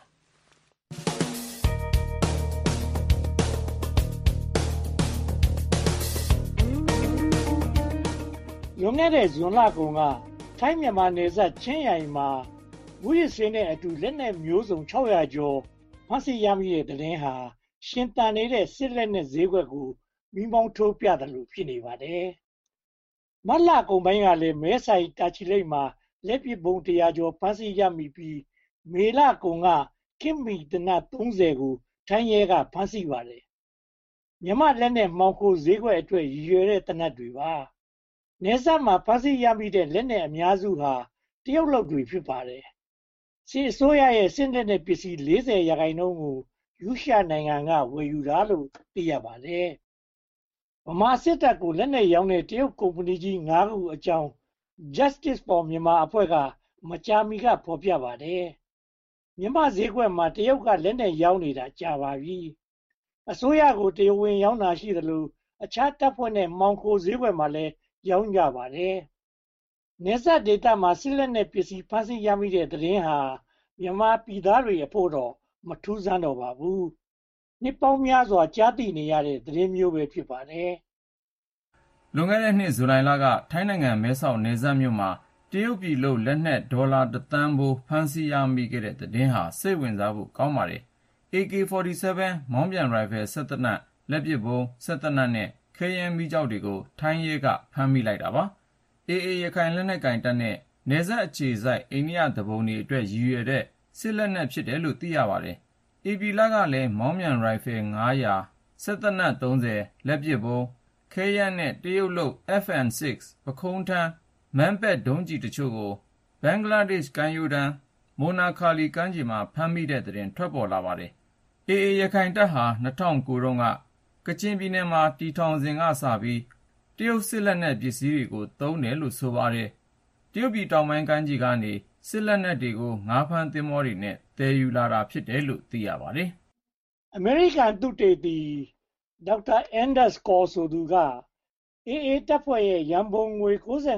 ။လွန်ခဲ့တဲ့ဇွန်လကုန်ကထိုင်းမြန်မာနယ်စပ်ချင်းရိုင်မှာဝိရစင်းနဲ့အတူလက်နက်မျိုးစုံ600ကျော်ဖမ်းဆီးရမိတဲ့သတင်းဟာရှင်သန်နေတဲ့စစ်လက်နက်ဈေးကွက်ကိုမိမောင်းထိုးပြတယ်လို့ဖြစ်နေပါတယ်။မတ်လကုန်ပိုင်းကလည်းမဲဆိုင်တာချီလိတ်မှာလက်ပစ်ဗုံး100ကျော်ဖမ်းဆီးရမိပြီးမေလကုန်ကခင်မီတနတ်30ကိုထိုင်းရဲကဖမ်းဆီးပါတယ်။မြမလက်နက်မှောင်ခိုဈေးကွက်အတွက်ရည်ရွယ်တဲ့တနတ်တွေပါ။နယ်စပ်မှာဖမ်းဆီးရမိတဲ့လက်နက်အများစုဟာတရုတ်လုပ်တွေဖြစ်ပါတယ်။စစ်အစိုးရရဲ့စစ်လက်နက်ပစ္စည်း40%ကိုရုရှားနိုင်ငံကဝယ်ယူတာလို့သိရပါတယ်။ဗမာစစ်တပ်ကိုလက်နက်ရောင်းတဲ့တရုတ်ကုမ္ပဏီကြီး5ခုအကြောင်း Justice for Myanmar အဖွဲ့ကမကြာမီကဖော်ပြပါတယ်။မြန်မာဈေးကွက်မှာတရုတ်ကလက်နက်ရောင်းနေတာကြာပါပြီ။အစိုးရကိုတရားဝင်ရောင်းတာရှိသလိုအခြားတပ်ဖွဲ့နဲ့မှောင်ခိုဈေးကွက်မှာလည်းရောင်းကြပါတယ်။နယ်စပ်ဒေသမှာစစ်လက်နက်ပစ္စည်းဖမ်းဆီးရမိတဲ့သတင်းဟာမြန်မာပြည်သားတွေအဖို့တော့မထူးဆန်းတော့ပါဘူး။နှစ်ပေါင်းများစွာကြားသိနေရတဲ့သတင်းမျိုးပဲဖြစ်ပါတယ်။လွန်ခဲ့တဲ့နှစ်ဇူလိုင်လကထိုင်းနိုင်ငံမဲဆောက်နယ်စပ်မြို့မှာတရုတ်ပြည်လုပ်လက်နက်ဒေါ်လာ1သန်းဖိုးဖမ်းဆီးရမိခဲ့တဲ့သတင်းဟာစိတ်ဝင်စားဖို့ကောင်းပါတယ်။ AK-47 မောင်းပြန်ရိုင်ဖယ်စစ်သေနတ်လက်ပစ်ဗုံးစစ်သေနတ်နဲ့ခဲယမ်းမီးကျောက်တွေကိုထိုင်းရဲကဖမ်းမိလိုက်တာပါ။ AA ရခိုင်လက်နက်ကိုင်တပ်နဲ့နယ်စပ်အခြေစိုက်အိန္ဒိယသူပုန်တွေအတွက်ရည်ရွယ်တဲ့စစ်လက်နက်ဖြစ်တယ်လို့သိရပါတယ်။ ဧပြီလကလည်းမောင်းပြန်ရိုင်ဖယ်900စစ်သေနတ်30လက်ပစ်ဗုံးခဲယမ်းနဲ့တရုတ်လုပ် FN6 ပခုံးထမ်းမန်းပက်ဒုံးကျည်တချို့ကိုဘင်္ဂလားဒေ့ရှ်ကမ်းရိုးတန်းမိုနာခါလီကမ်းခြေမှာဖမ်းမိတဲ့သတင်းထွက်ပေါ်လာပါတယ်။ AA ရခိုင်တပ်ဟာ2009တုန်းကကချင်ပြည်နယ်မှာတည်ထောင်စဉ်ကစပြီးတရုတ်စစ်လက်နက်ပစ္စည်းတွေကိုသုံးတယ်လို့ဆိုပါတယ်။တရုတ်ပြည်တောင်ပိုင်းကမ်းခြေကနေစစ်လက်နက်တွေကိုငါးဖမ်းသင်္ဘောတွေနဲ့သယ်ယူလာတာဖြစ်တယ်လို့သိရပါတယ်။အမေရိကန်သုတေသီဒေါက်တာအန်ဒါစ်ကောဆိုသူက AA တပ်ဖွဲ့ရဲ့ရန်ပုံငွေ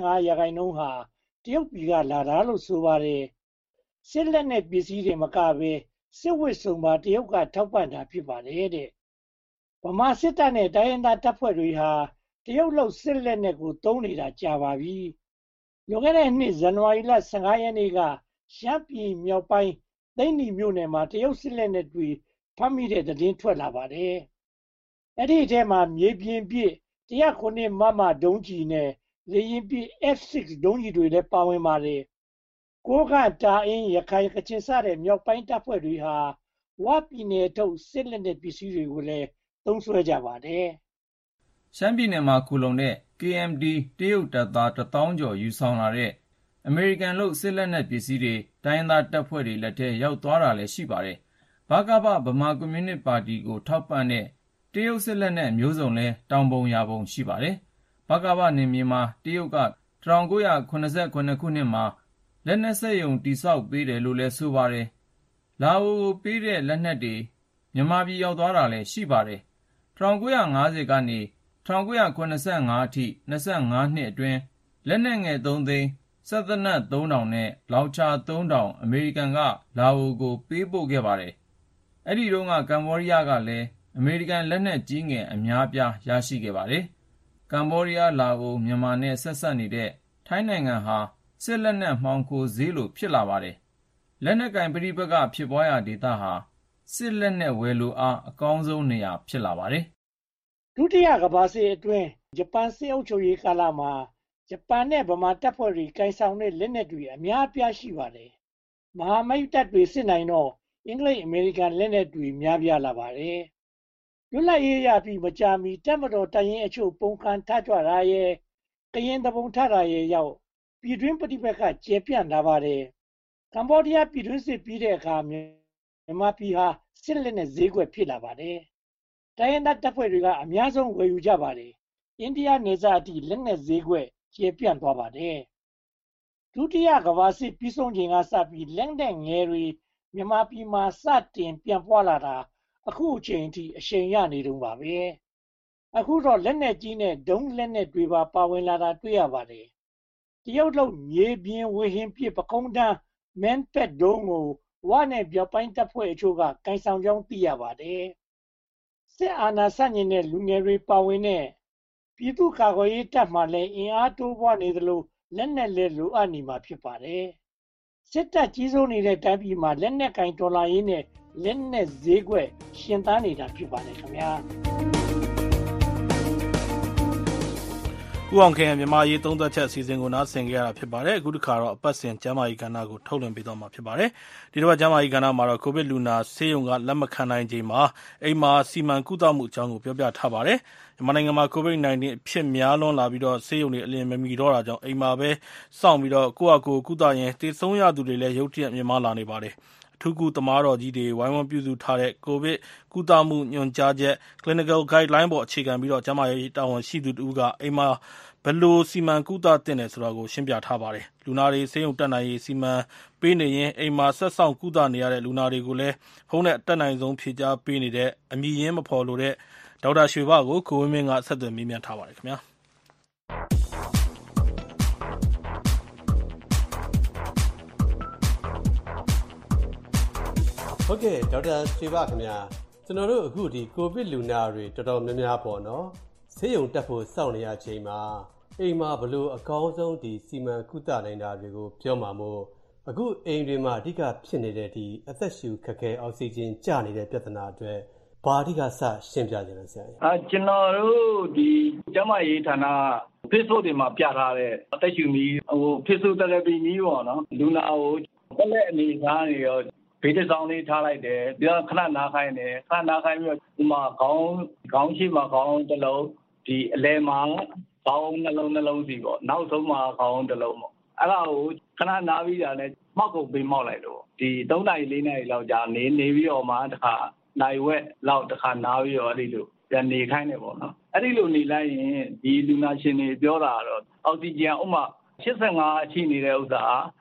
95% ဟာတရုတ်ပြည်ကလာတာလို့ဆိုပါတယ်။စစ်လက်နက်ပစ္စည်းတွေမကဘဲစစ်ဝတ်စုံပါတရုတ်ကထောက်ပံ့တာဖြစ်ပါတယ်တဲ့။ဗမာစစ်တပ်နဲ့တိုင်းရင်းသားတပ်ဖွဲ့တွေဟာတရုတ်လုပ်စစ်လက်နက်ကိုသုံးနေတာကြာပါပြီ။လွန်ခဲ့တဲ့နှစ်ဇန်နဝါရီလ15ရက်နေ့ကရှမ်းပြည်မြောက်ပိုင်းသိန္နီမြို့နယ်မှာတရုတ်စစ်လက်နက်တွေဖမ်းမိတဲ့သတင်းထွက်လာပါတယ်။အဲ့ဒီအထဲမှာမြေပြင်ပစ်109မမဒုံးကျည်နဲ့လေယာဉ်ပစ် F6 ဒုံးကျည်တွေလည်းပါဝင်ပါတယ်။ကိုးကန့်တာအင်းရခိုင်ကချင်စတဲ့မြောက်ပိုင်းတပ်ဖွဲ့တွေဟာဝပြည်နယ်ထုတ်စစ်လက်နက်ပစ္စည်းတွေကိုလည်းသုံးစွဲကြပါတယ်။ရှမ်းပြည်နယ်မှာခုလုံတဲ့ KMD တရုတ်တပ်သား1000ကျော်ယူဆောင်လာတဲ့အမေရိကန်လုပ်စစ်လက်နက်ပစ္စည်းတွေတိုင်းရင်းသားတပ်ဖွဲ့တွေလက်ထဲရောက်သွားတာလည်းရှိပါတယ်။ဗကပဗမာကွန်မြူနစ်ပါတီကိုထောက်ပံ့တဲ့တရုတ်စစ်လက်နက်မျိုးစုံလဲတောင်ပုံရာပုံရှိပါတယ်။ဗကပနယ်မြေမှာတရုတ်က1989ခုနှစ်မှာလက်နက်စက်ရုံတိစောက်ပေးတယ်လို့လဲဆိုပါတယ်။လာအိုကိုပေးတဲ့လက်နက်တွေမြန်မာပြည်ရောက်သွားတာလည်းရှိပါတယ်။1950ကနေ1985အထိ25နှစ်အတွင်းလက်နက်ငယ်3သိန်းစက်သေနတ်3000နဲ့လောင်ချာ3000အမေရိကန်ကလာအိုကိုပေးပို့ခဲ့ပါတယ်။အဲဒီတုန်းကကမ္ဘောဒီးယားကလည်းအမေရိကန်လက်နက်ကြီးငယ်အများအပြားရရှိခဲ့ပါတယ်။ကမ္ဘောဒီးယားလာအိုမြန်မာနဲ့ဆက်စပ်နေတဲ့ထိုင်းနိုင်ငံဟာစစ်လက်နက်မှောင်ခိုဈေးလိုဖြစ်လာပါတယ်။လက်နက်ကင်ပဋိပက္ခဖြစ်ပွားရာဒေသဟာစစ်လက်နက်ဝယ်လိုအားအကောင်းဆုံးနေရာဖြစ်လာပါတယ်ဒုတိယကမ္ဘာစစ်အတွင်းဂျပန်စစ်အုပ်ချုပ်ရေးကာလမှာဂျပန်နဲ့ဗမာတပ်ဖွဲ့တွေကင်ဆောင်တဲ့လက်နက်တွေအများအပြားရှိပါတယ်။မဟာမိတ်တပ်တွေစစ်နိုင်တော့အင်္ဂလိပ်အမေရိကန်လက်နက်တွေများပြားလာပါတယ်။လွတ်လပ်ရေးရပြီးမကြာမီတပ်မတော်တပ်ရင်းအချို့ပုံခံထကြွတာရဲ့ကရင်တပုံထတာရဲ့ရောက်ပြည်တွင်းပဋိပက္ခကျေပြန့်လာပါတယ်။ကမ္ဘောဒီးယားပြည်တွင်းစစ်ပြီးတဲ့အခါမြန်မာပြည်ဟာစစ်လက်နက်ဈေးကွက်ဖြစ်လာပါတယ်။တိုင်းရင်းသားတပ်ဖွဲ့တွေကအများဆုံးဝယ်ယူကြပါတယ်။အိန္ဒိယနယ်စပ်အထိလက်နက်ဈေးကွက်ကျေပြန့်သွားပါတယ်။ဒုတိယကမ္ဘာစစ်ပြီးဆုံးချိန်ကစပြီးလက်နက်ငယ်တွေမြန်မာပြည်မှာစတင်ပြန့်ပွားလာတာအခုအချိန်ထိအရှိန်ရနေတုန်းပါပဲ။အခုတော့လက်နက်ကြီးနဲ့ဒုံးလက်နက်တွေပါဝင်လာတာတွေ့ရပါတယ်။တရုတ်လုံးမြေပြင်ဝေဟင်ပစ်ပကုံးတန်းမန်ပက်ဒုံးကိုဝနဲ့ပြောက်ပိုင်းတပ်ဖွဲ့အချို့ကကင်ဆောင်ကြောင်းသိရပါတယ်။စစ်အာဏာဆန့်ကျင်တဲ့လူငယ်တွေပါဝင်တဲ့ပြည်သူ့ကာကွယ်ရေးတပ်မှလည်းအင်အားတိုးပွားနေသလိုလက်နက်လည်းလိုအပ်နေမှာဖြစ်ပါတယ်။စစ်တပ်ကြီးစိုးနေတဲ့တိုင်းပြည်မှာလက်နက်ကင်တော်လှန်ရေးနဲ့လက်နက်ဈေးကွက်ရှင်သန်နေတာဖြစ်ပါတယ်ခင်ဗျာ။ဦးအောင်ခင်မြန်မာရေးသုံးသက်ချက်အစီအစဉ်ကိုနားဆင်ကြရတာဖြစ်ပါတယ်အခုတစ်ခါတော့အပတ်စဉ်ကျမ်းမာရေးကဏ္ဍကိုထုတ်လွှင့်ပေးသွားမှာဖြစ်ပါတယ်ဒီတစ်ပတ်ကျမ်းမာရေးကဏ္ဍမှာတော့ကိုဗစ်လူနာဆေးရုံကလက်မခံနိုင်ချိန်မှာအိမ်မှာစီမံကုသမှုအကြောင်းကိုပြောပြထားပါတယ်မြန်မာနိုင်ငံမှာကိုဗစ် -19 အဖြစ်များလွန်းလာပြီးတော့ဆေးရုံတွေအလင်းမမီတော့တာကြောင့်အိမ်မှာပဲစောင့်ပြီးတော့ကိုယ့်အကူကုသရင်သေဆုံးရသူတွေလည်းရုတ်တရက်မြင့်မားလာနေပါတယ်အထူးကုသမားတော်ကြီးတွေဝိုင်းဝန်းပြုစုထားတဲ့ကိုဗစ်ကုသမှုညွှန်ကြားချက် Clinical Guideline ပေါ်အခြေခံပြီးတော့ကျန်းမာရေးတာဝန်ရှိသူတို့ကအိမ်မှာဘယ်လိုစီမံကုသသင့်တယ်ဆိုတာကိုရှင်းပြထားပါတယ်လူနာတွေဆေးရုံတက်နိုင်ရေးစီမံပေးနေရင်အိမ်မှာဆက်ဆောင်ကုသနေရတဲ့လူနာတွေကိုလည်းဖုန်းနဲ့တက်နိုင်ဆုံးဖြေကြားပေးနေတဲ့အမည်ရင်းမဖော်လို့တဲ့ဒေါက်တာရွှေဘကိုကိုဝင်းမင်းကဆက်သွယ်မေးမြန်းထားပါတယ်ခင်ဗျာဟုတ်ကဲ့ဒေါက်တာရွှေဘခင်ဗျာကျွန်တော်တို့အခုဒီကိုဗစ်လူနာတွေတော်တော်များများပေါ့နော်ဆေးရုံတက်ဖို့စောင့်နေရချိန်မှာအိမ်မှာဘလို့အကောင်းဆုံးဒီစီမံကုသနိုင်တာတွေကိုပြောမှာမို့အခုအိမ်တွေမှာအဓိကဖြစ်နေတဲ့ဒီအသက်ရှူခက်ခဲအောက်ဆီဂျင်ကျနေတဲ့ပြဿနာအတွက်ဘာအဓိကစရှင်းပြကြလဲဆရာကျွန်တော်တို့ဒီကျန်းမာရေးဌာန Facebook တွေမှာပြထားတဲ့အသက်ရှူမီphysiotherapy မီးပေါ့နော်လူနာကိုတက်လက်အနေထားတွေရောဘေးတစ်ဆောင်လေးထားလိုက်တယ်ပြီးတော့ခဏနားခိုင်းတယ်ခဏနားခိုင်းပြီးတော့ဒီမှာခေါင်းရှိမှာခေါင်းတစ်လုံးဒီအလဲမှာခေါင်းနှလုံးစီပေါ့နောက်ဆုံးမှာခေါင်းတစ်လုံးပေါ့အဲ့ဒါကိုခဏနားပြီးတာနဲ့မှောက်ကုန်ပေးမှောက်လိုက်တော့ဒီ3နာရီ4နာရီလောက်ကြာနေပြီးတော့မှတစ်ခါနိုင်ဝက်လောက်တစ်ခါနားပြီးတော့အဲ့ဒီလိုပြန်နေခိုင်းတယ်ပေါ့နော်အဲ့ဒီလိုနေလိုက်ရင်ဒီလူနာရှင်တွေပြောတာတော့အောက်ဆီဂျင်ဥမာ85အရှိနေတဲ့ဥစ္စာ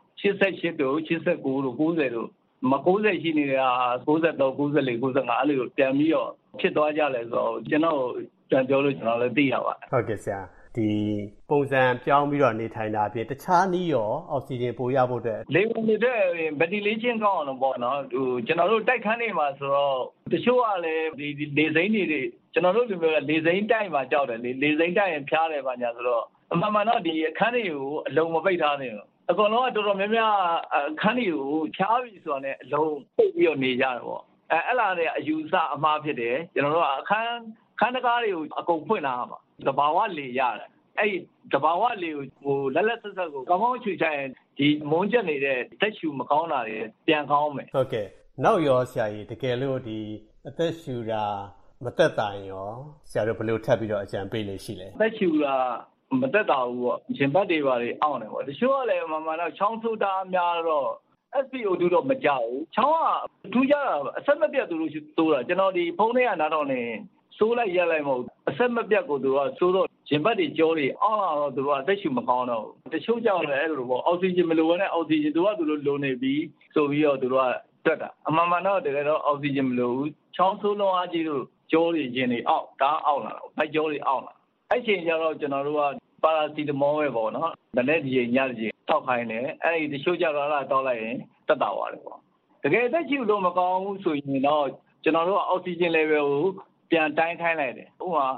88တို့89တို့90တို့မ90ရှိနေတာ93 94 95အဲ့လိုပြန်ပြီးတော့ဖြစ်သွားကြလဲဆိုတော့ကျွန်တော်ပြန်ပြောလို့ကျွန်တော်လည်းသိရပါတယ်ဟုတ်ကဲ့ဆရာဒီပုံစံပြောင်းပြီးတော့နေထိုင်တာအပြင်တခြားနည်းရောအောက်ဆီဂျင်ပိုရဖို့အတွက်လေဝင်နေတဲ့ ventilation ကောင်းအောင်ပေါ့နော်ကျွန်တော်တို့တိုက်ခန်းနေမှာဆိုတော့တချို့ကလည်းဒီလေစိမ်းတွေကျွန်တော်တို့လူမျိုးကလေစိမ်းတိုက်မှာကြောက်တယ်လေစိမ်းတိုက်ရင်ဖျားတယ်ပါညာဆိုတော့အမှန်မှန်တော့ဒီအခန်းတွေကိုအလုံးမပိတ်ထားနေဘူးအကောင်လုံးကတော်တော်များများအခန်းတွေကိုဖြားပြီဆိုတော့လည်းအလုံးပိတ်ပြီးတော့နေကြတယ်ပေါ့အဲ့လာတဲ့အယူဆအမှားဖြစ်တယ်ကျွန်တော်တို့ကအခန်းတကားတွေကိုအကုန်ဖွင့်လာမှာသဘာဝလေရတယ်အဲ့ဒီသဘာဝလေကိုလက်လက်ဆက်ဆက်ကိုကောင်းကောင်းချွေချရင်ဒီမုန်းချက်နေတဲ့သက်ရှူမကောင်းတာတွေပြန်ကောင်းမယ်ဟုတ်ကဲ့နောက်ရောဆရာကြီးတကယ်လို့ဒီအသက်ရှူတာမသက်သာရင်ရောဆရာတို့ဘယ်လိုထပ်ပြီးတော့အကြံပေးလို့ရှိလဲအသက်ရှူတာမသက်သာဘူးပေါ့ရှင်ဘတ်တွေပါလေအောင့်တယ်ပေါ့တချို့ကလည်းမှန်မှန်တော့ချောင်းဆိုတာများတော့ SPO2 တော့မကြောက်ဘူးချောင်းကထူးကြတာအဆက်မပြတ်သူတို့တိုးတာကျွန်တော်ဒီဖုန်းထဲကနားတော့နေစိုးလိုက်ရက်လိုက်မဟုတ်အဆက်မပြတ်ကိုသူကစိုးတော့ရင်ဘတ်တွေကြောတွေအောင်းလာတော့သူတို့ကအသက်ရှူမကောင်းတော့ဘူးတချို့ကြောက်လည်းအဲ့လိုပေါ့အောက်ဆီဂျင်မလိုဘဲနဲ့အောက်ဆီဂျင်သူကသူတို့လိုနေပြီဆိုပြီးတော့သူတို့ကတက်တာအမှန်မှန်တော့တကယ်တော့အောက်ဆီဂျင်မလိုဘူးချောင်းဆိုးလုံးအားကြီးတို့ကြောတွေရင်တွေအောက်ဒါအောက်လာတော့ဘိုက်ကြောတွေအောက်လာအဲ့ချိန်ကျတော့ကျွန်တော်တို့ကပါရာစီတမောပဲပေါ့နော်။ဒါနဲ့ဒီညဒီတောက်ခိုင်းတယ်အဲ့ဒီတချို့ကြတော့တောက်လိုက်ရင်တက်တာသွားတယ်ပေါ့တကယ်သက်ရှိလို့မကောင်းဘူးဆိုရင်တော့ကျွန်တော်တို့ကအောက်ဆီဂျင် level ကိုပြန်တိုင်းခိုင်းလိုက်တယ်ဥပမာ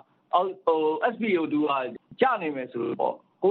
SpO2 ကကျနေမယ်ဆိုတော့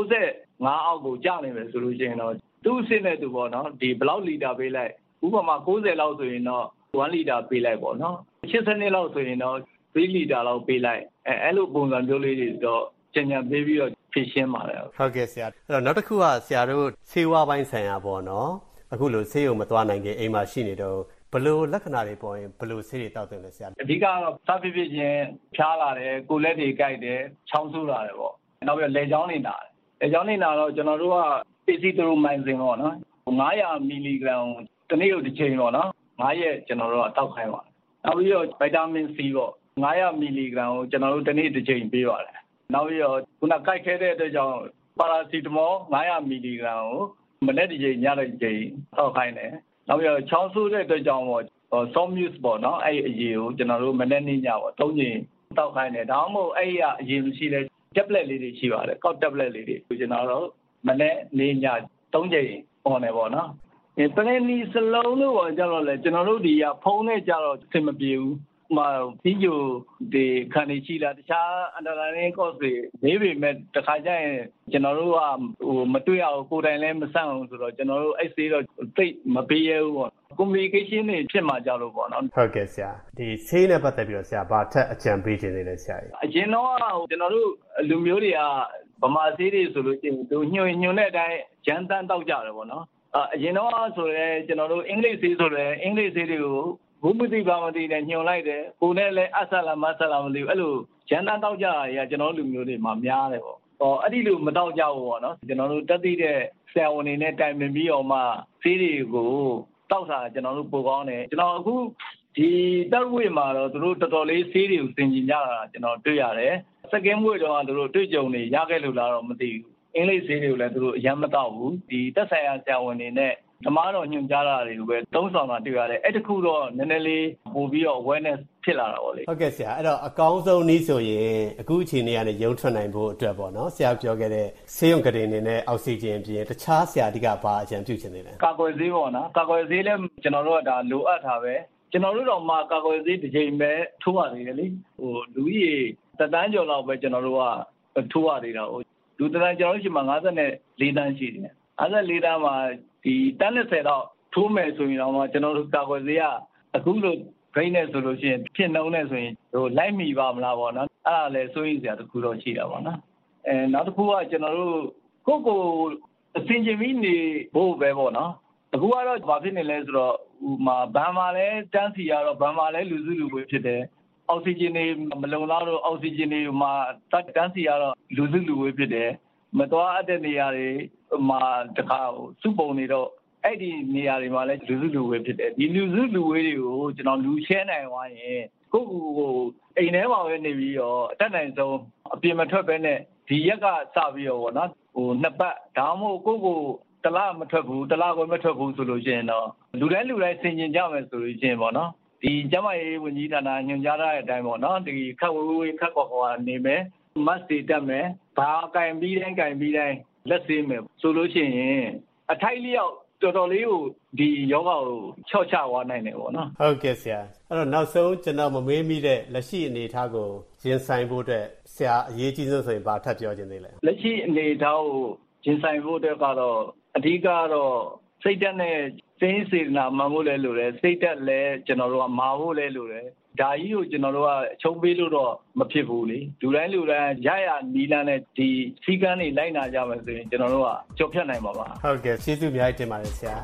95အောက်ကိုကျနေမယ်ဆိုလို့ရှိရင်တော့သူ့အစစ်နဲ့သူပေါ့နော်ဒီဘယ်လောက်လီတာပေးလိုက်ဥပမာ90လောက်ဆိုရင်တော့1လီတာပေးလိုက်ပေါ့နော်80လောက်ဆိုရင်တော့3လီတာလောက်ပေးလိုက်အဲ့လိုပုံစံမျိုးလေးတွေတော့ကြံကြံပေးပြီးတော့ဖြည့်ရှင်းပါတယ်ဟုတ်ကဲ့ဆရာအဲ့တော့နောက်တစ်ခုကဆရာတို့ဆေးဝါးပိုင်းဆိုင်ရာပေါ့နော်အခုလိုဆေးရုံမသွားနိုင်ခင်အိမ်မှာရှိနေတော့ဘယ်လိုလက္ခဏာတွေပေါ်ရင်ဘယ်လိုဆေးတွေတောက်တယ်လဲဆရာအဓိကတော့စားဖြစ်ဖြစ်ချင်းဖျားလာတယ်ကိုယ်လက်တွေကိုက်တယ်ချောင်းဆိုးလာတယ်ပေါ့နောက်ပြီးလက်ချောင်းတွေနာတယ်လက်ချောင်းတွေနာတော့ကျွန်တော်တို့ကပစ္စည်းတို့မိုင်စင်ပေါ့နော်900မီလီဂရမ်တနေ့ကိုတစ်ချိန်ပေါ့နော်9ရက်ကျွန်တော်တို့ကတောက်ခိုင်းပါတယ်နောက်ပြီးတော့ဗီတာမင် C ပေါ့900မီလီဂရမ်ကိုကျွန်တော်တို့တနေ့တစ်ချိန်ပေးပါတယ်နောက်ပြီးတော့ခုနကိုက်ခဲတဲ့အတွက်ကြောင့်ပါရာစီတမော900မီလီဂရမ်ကိုမနေ့တစ်ချိန်ညတစ်ချိန်တောက်ခိုင်းတယ်နောက်ပြီးတော့ချောင်းဆိုးတဲ့အတွက်ကြောင့်ပေါ့Somuse ပေါ့နော်အဲ့အရေးကိုကျွန်တော်တို့မနေ့နေ့ညပေါ့3ချိန်တောက်ခိုင်းတယ်ဒါမှမဟုတ်အဲ့ရအရေးမရှိတဲ့ tablet လေးတွေရှိပါတယ်ကောက် tablet လေးတွေကျွန်တော်တို့မနေ့နေ့ည3ချိန်ပေါ်နေပေါ့နော်ပလန်နီစလုံးလို့ပေါ့ကြတော့လေကျွန်တော်တို့ဒီကဖုန်းနဲ့ကြတော့အဆင်မပြေဘူးပြီးကြိုဒီခံနေရှိလားတခြား underlying cause တွေနေပေမဲ့တခါကျရင်ကျွန်တော်တို့ကမတွေ့ရဘူးကိုယ်တိုင်လည်းမဆန့်အောင်ဆိုတော့ကျွန်တော်တို့အဲ့ဆေးတော့သိမပေးရဘူးပေါ့ communication တွေဖြစ်မှာကြလို့ပေါ့နော်ဟုတ်ကဲ့ဆရာဒီဆေးနဲ့ပတ်သက်ပြီးတော့ဆရာဘာထက်အကြံပေးခြင်းလဲဆရာအရင်တော့ကျွန်တော်တို့လူမျိုးတွေကဗမာဆေးတွေဆိုလို့ရှိရင်သူညွှန်တဲ့အတိုင်းဂျန်တန်းတောက်ကြတယ်ပေါ့နော်အရင်တော့ဆိုရဲကျွန်တော်တို့အင်္ဂလိပ်ဆေးဆိုရဲအင်္ဂလိပ်ဆေးတွေကိုဘူးမသိပါမသိနဲ့ညှို့လိုက်တယ်ကိုယ်နဲ့လည်းအဆလာမဆလာမသိဘူးအဲ့လိုဂျန်တန်းတောက်ကြတာတွေကကျွန်တော်တို့လူမျိုးတွေမှာများတယ်ပေါ့အဲ့ဒီလိုမတောက်ကြဘူးပေါ့နော်ကျွန်တော်တို့တက်သိတဲ့ဆရာဝန်တွေနဲ့တိုင်ပင်ပြီးတော့မှဆေးတွေကိုတောက်တာကျွန်တော်တို့ပိုကောင်းတယ်ကျွန်တော်အခုဒီတက်ဝေမှာတော့သူတို့တော်တော်လေးဆေးတွေကိုသင်ကျင်ကြတာကျွန်တော်တွေ့ရတယ်စကင်းဝေတော့သူတို့တွေ့ကြုံနေရခဲ့လို့လားတော့မသိဘူးအင်္ဂလိပ်ဆေးတွေကိုလည်းသူတို့အရင်မတောက်ဘူးဒီတက်ဆိုင်ရာဆရာဝန်တွေနဲ့ဓမ္မတော်ညွှန်ကြားတာတွေကိုပဲသုံးဆောင်တာတွေ့ရတယ်အဲ့တခုတော့နည်းနည်းလေးပို့ပြီးတော့ awareness ဖြစ်လာတာပေါ့လေဟုတ်ကဲ့ဆရာအဲ့တော့အကောင်းဆုံးနည်းဆိုရင်အခုအချိန်လေးကနေရုံထွက်နိုင်ဖို့အတွက်ပေါ့နော်ဆရာပြောခဲ့တဲ့ဆေးရုံကတိန်နေနဲ့အောက်ဆီဂျင်ပြင်တခြားဆရာတိကဘာအကြံပြုချင်နေလဲကာကွယ်ဆေးပေါ့နော်ကာကွယ်ဆေးလည်းကျွန်တော်တို့ကဒါလိုအပ်တာပဲကျွန်တော်တို့တော့မှကာကွယ်ဆေးတစ်ချိန်ပဲထိုးရသေးတယ်လေလူကြီးတန်းကျော်လောက်ပဲကျွန်တော်တို့ကထိုးရသေးတာလူတန်းကျွန်တော်တို့ရှိမှာ54တန်းရှိတယ်54တန်းမှာဒီတန်း20တော့ထိုးမယ်ဆိုရင်တော့ကျွန်တော်တို့ကာကွယ်ဆေးကအခုလိုဂိမ်းနဲ့ဆိုလို့ရှိရင်ဖြစ်နှုံးနဲ့ဆိုရင်လိုက်မိပါမလားပေါ့နော်အဲ့ဒါလည်းစိုးရိမ်စရာတစ်ခုတော့ရှိတာပေါ့နော်နောက်တစ်ခုကကျွန်တော်တို့ကိုအစင်ချင်းပြီးနေဖို့ပဲပေါ့နော်အခုကတော့ဘာဖြစ်နေလဲဆိုတော့ဘန်မှာလည်းတန်းစီရတော့ဘန်မှာလည်းလူစုလူဝေးဖြစ်တယ်အောက်ဆီဂျင်တွေမလုံလောက်တော့အောက်ဆီဂျင်တွေမှာတန်းစီရတော့လူစုလူဝေးဖြစ်တယ်မတော်အပ်တဲ့နေရာတွေမှာတခါစုပုံနေတော့အဲ့ဒီနေရာတွေမှာလည်းလူစုလူဝေးဖြစ်တယ်ဒီလူစုလူဝေးတွေကိုကျွန်တော်လူရှဲနိုင်သွားရင်ကိုအိမ်ထဲမှာပဲနေပြီးတော့အတက်နိုင်ဆုံးအပြင်မထွက်ဘဲနဲ့ဒီရက်ကစပြီးတော့ဗောနော်နှစ်ပတ်ဒါမှမဟုတ်ကိုတလားမထွက်ဘူးတလားကိုမထွက်ဘူးဆိုလို့ရှိရင်တော့လူတိုင်းဆင်ကျင်ကြမယ်ဆိုလို့ရှိရင်ဗောနော်ဒီကျမရေးဝန်ကြီးဌာနညွှန်ကြားတဲ့အတိုင်းဗောနော်ဒီခက်ဝေးခက်ကွာနေမယ်မတ်တွေတက်မယ်ဘာကင်ပြီးတိုင်းလက်ဆေးမယ်ဆိုလို့ရှိရင်အထိုက်လျောက်တော်တော်လေးကိုဒီယောဂကိုချော့ချသွားနိုင်တယ်ပေါ့နော်ဟုတ်ကဲ့ဆရာအဲ့တော့နောက်ဆုံးကျွန်တော်မမေးမိတဲ့လက်ရှိအနေအထားကိုရင်ဆိုင်ဖို့အတွက်ဆရာအရေးကြီးဆုံးဆိုရင်ဘာထပ်ပြောခြင်းသေးလဲလက်ရှိအနေအထားကိုရင်ဆိုင်ဖို့အတွက်ကတော့အဓိကတော့စိတ်ဓာတ်နဲ့စိတ်စေတနာမှန်ဖို့လည်းလိုတယ်စိတ်ဓာတ်လည်းကျွန်တော်တို့ကမာဖို့လည်းလိုတယ်ဒါကြီးကိုကျွန်တော်တို့ကအချုပ်ပေးလို့တော့မဖြစ်ဘူးလေလူတိုင်းရနီးလန်းနဲ့ဒီစီကန်းတွေလိုက်နာကြမယ်ဆိုရင်ကျွန်တော်တို့ကကြော်ဖြတ်နိုင်ပါပါဟုတ်ကဲ့ကျေးဇူးအများကြီးတင်ပါတယ်ဆရာ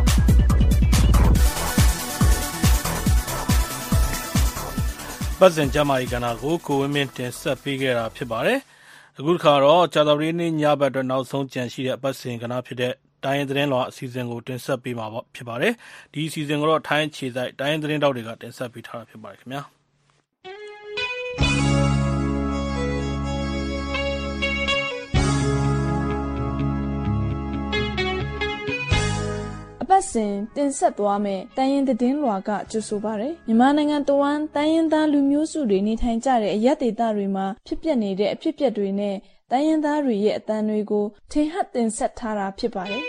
ပတ်စံကျမကြီးကဏ္ဍကိုကိုဝင်းမင်းတင်ဆက်ပေးခဲ့တာဖြစ်ပါတယ်အခုတစ်ခါတော့ကြာသပတေးနေ့ညဘက်အတွက်နောက်ဆုံးကြံရှိတဲ့ပတ်စံကဏ္ဍဖြစ်တဲ့တိုင်းရင်းသတင်းလွှာအစီအစဉ်ကိုတင်ဆက်ပေးမှာဖြစ်ပါတယ်ဒီအစီအစဉ်ကိုတော့ထိုင်းခြေစိုက်တိုင်းရင်းသတင်းတောက်တွေကတင်ဆက်ပေးထားတာဖြစ်ပါတယ်ခင်ဗျာအပတ်စဉ်တင်ဆက်သွားမယ်တိုင်းရင်းသတင်းလွှာကကြိုဆိုပါရယ်မြန်မာနိုင်ငံတဝန်းတိုင်းရင်းသားလူမျိုးစုတွေနေထိုင်ကြတဲ့အရပ်ဒေသတွေမှာဖြစ်ပျက်နေတဲ့အဖြစ်အပျက်တွေနဲ့တိုင်းရင်းသားတွေရဲ့အသံတွေကိုထင်ဟပ်တင်ဆက်ထားတာဖြစ်ပါတယ်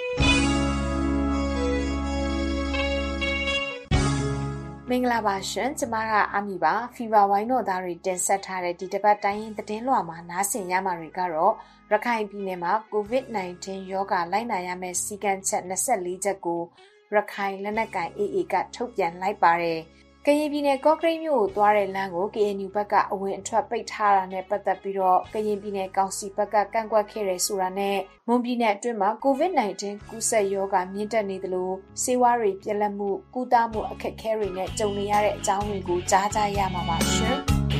မင်္ဂလာပါရှင်ကျမကအမီပါဖီဗာဝိုင်းတော်သားတွေတင်ဆက်ထားတဲ့ဒီတစ်ပတ်တိုင်းရင်းသတင်းလွှာမှာနားဆင်ရမှာတွေကတော့ရခိုင်ပြည်နယ်မှာ COVID-19 ရောဂါလိုက်နာရမယ့်စည်းကမ်းချက်24ချက်ကိုရခိုင်လက်နက်ကိုင် AA ကထုတ်ပြန်လိုက်ပါတယ်ကရင်ပြည်နယ်ကော့ကရိတ်မြို့ကိုသွားတဲ့လမ်းကို KNU ဘက်ကအဝင်အထွက်ပိတ်ထားတာနဲ့ပတ်သက်ပြီးတော့ကရင်ပြည်နယ်ကောင်စီဘက်ကကန့်ကွက်ခဲ့တယ်ဆိုတာနဲ့မွန်ပြည်နယ်အတွင်းမှာ COVID-19 ကူးစက်ရောဂါမြင့်တက်နေသလိုဆေးဝါးတွေပြက်လက်မှုကုသမှုအခက်အခဲတွေနဲ့ကြုံနေရတဲ့အကြောင်းတွေကိုကြားကြရမှာပါရှင်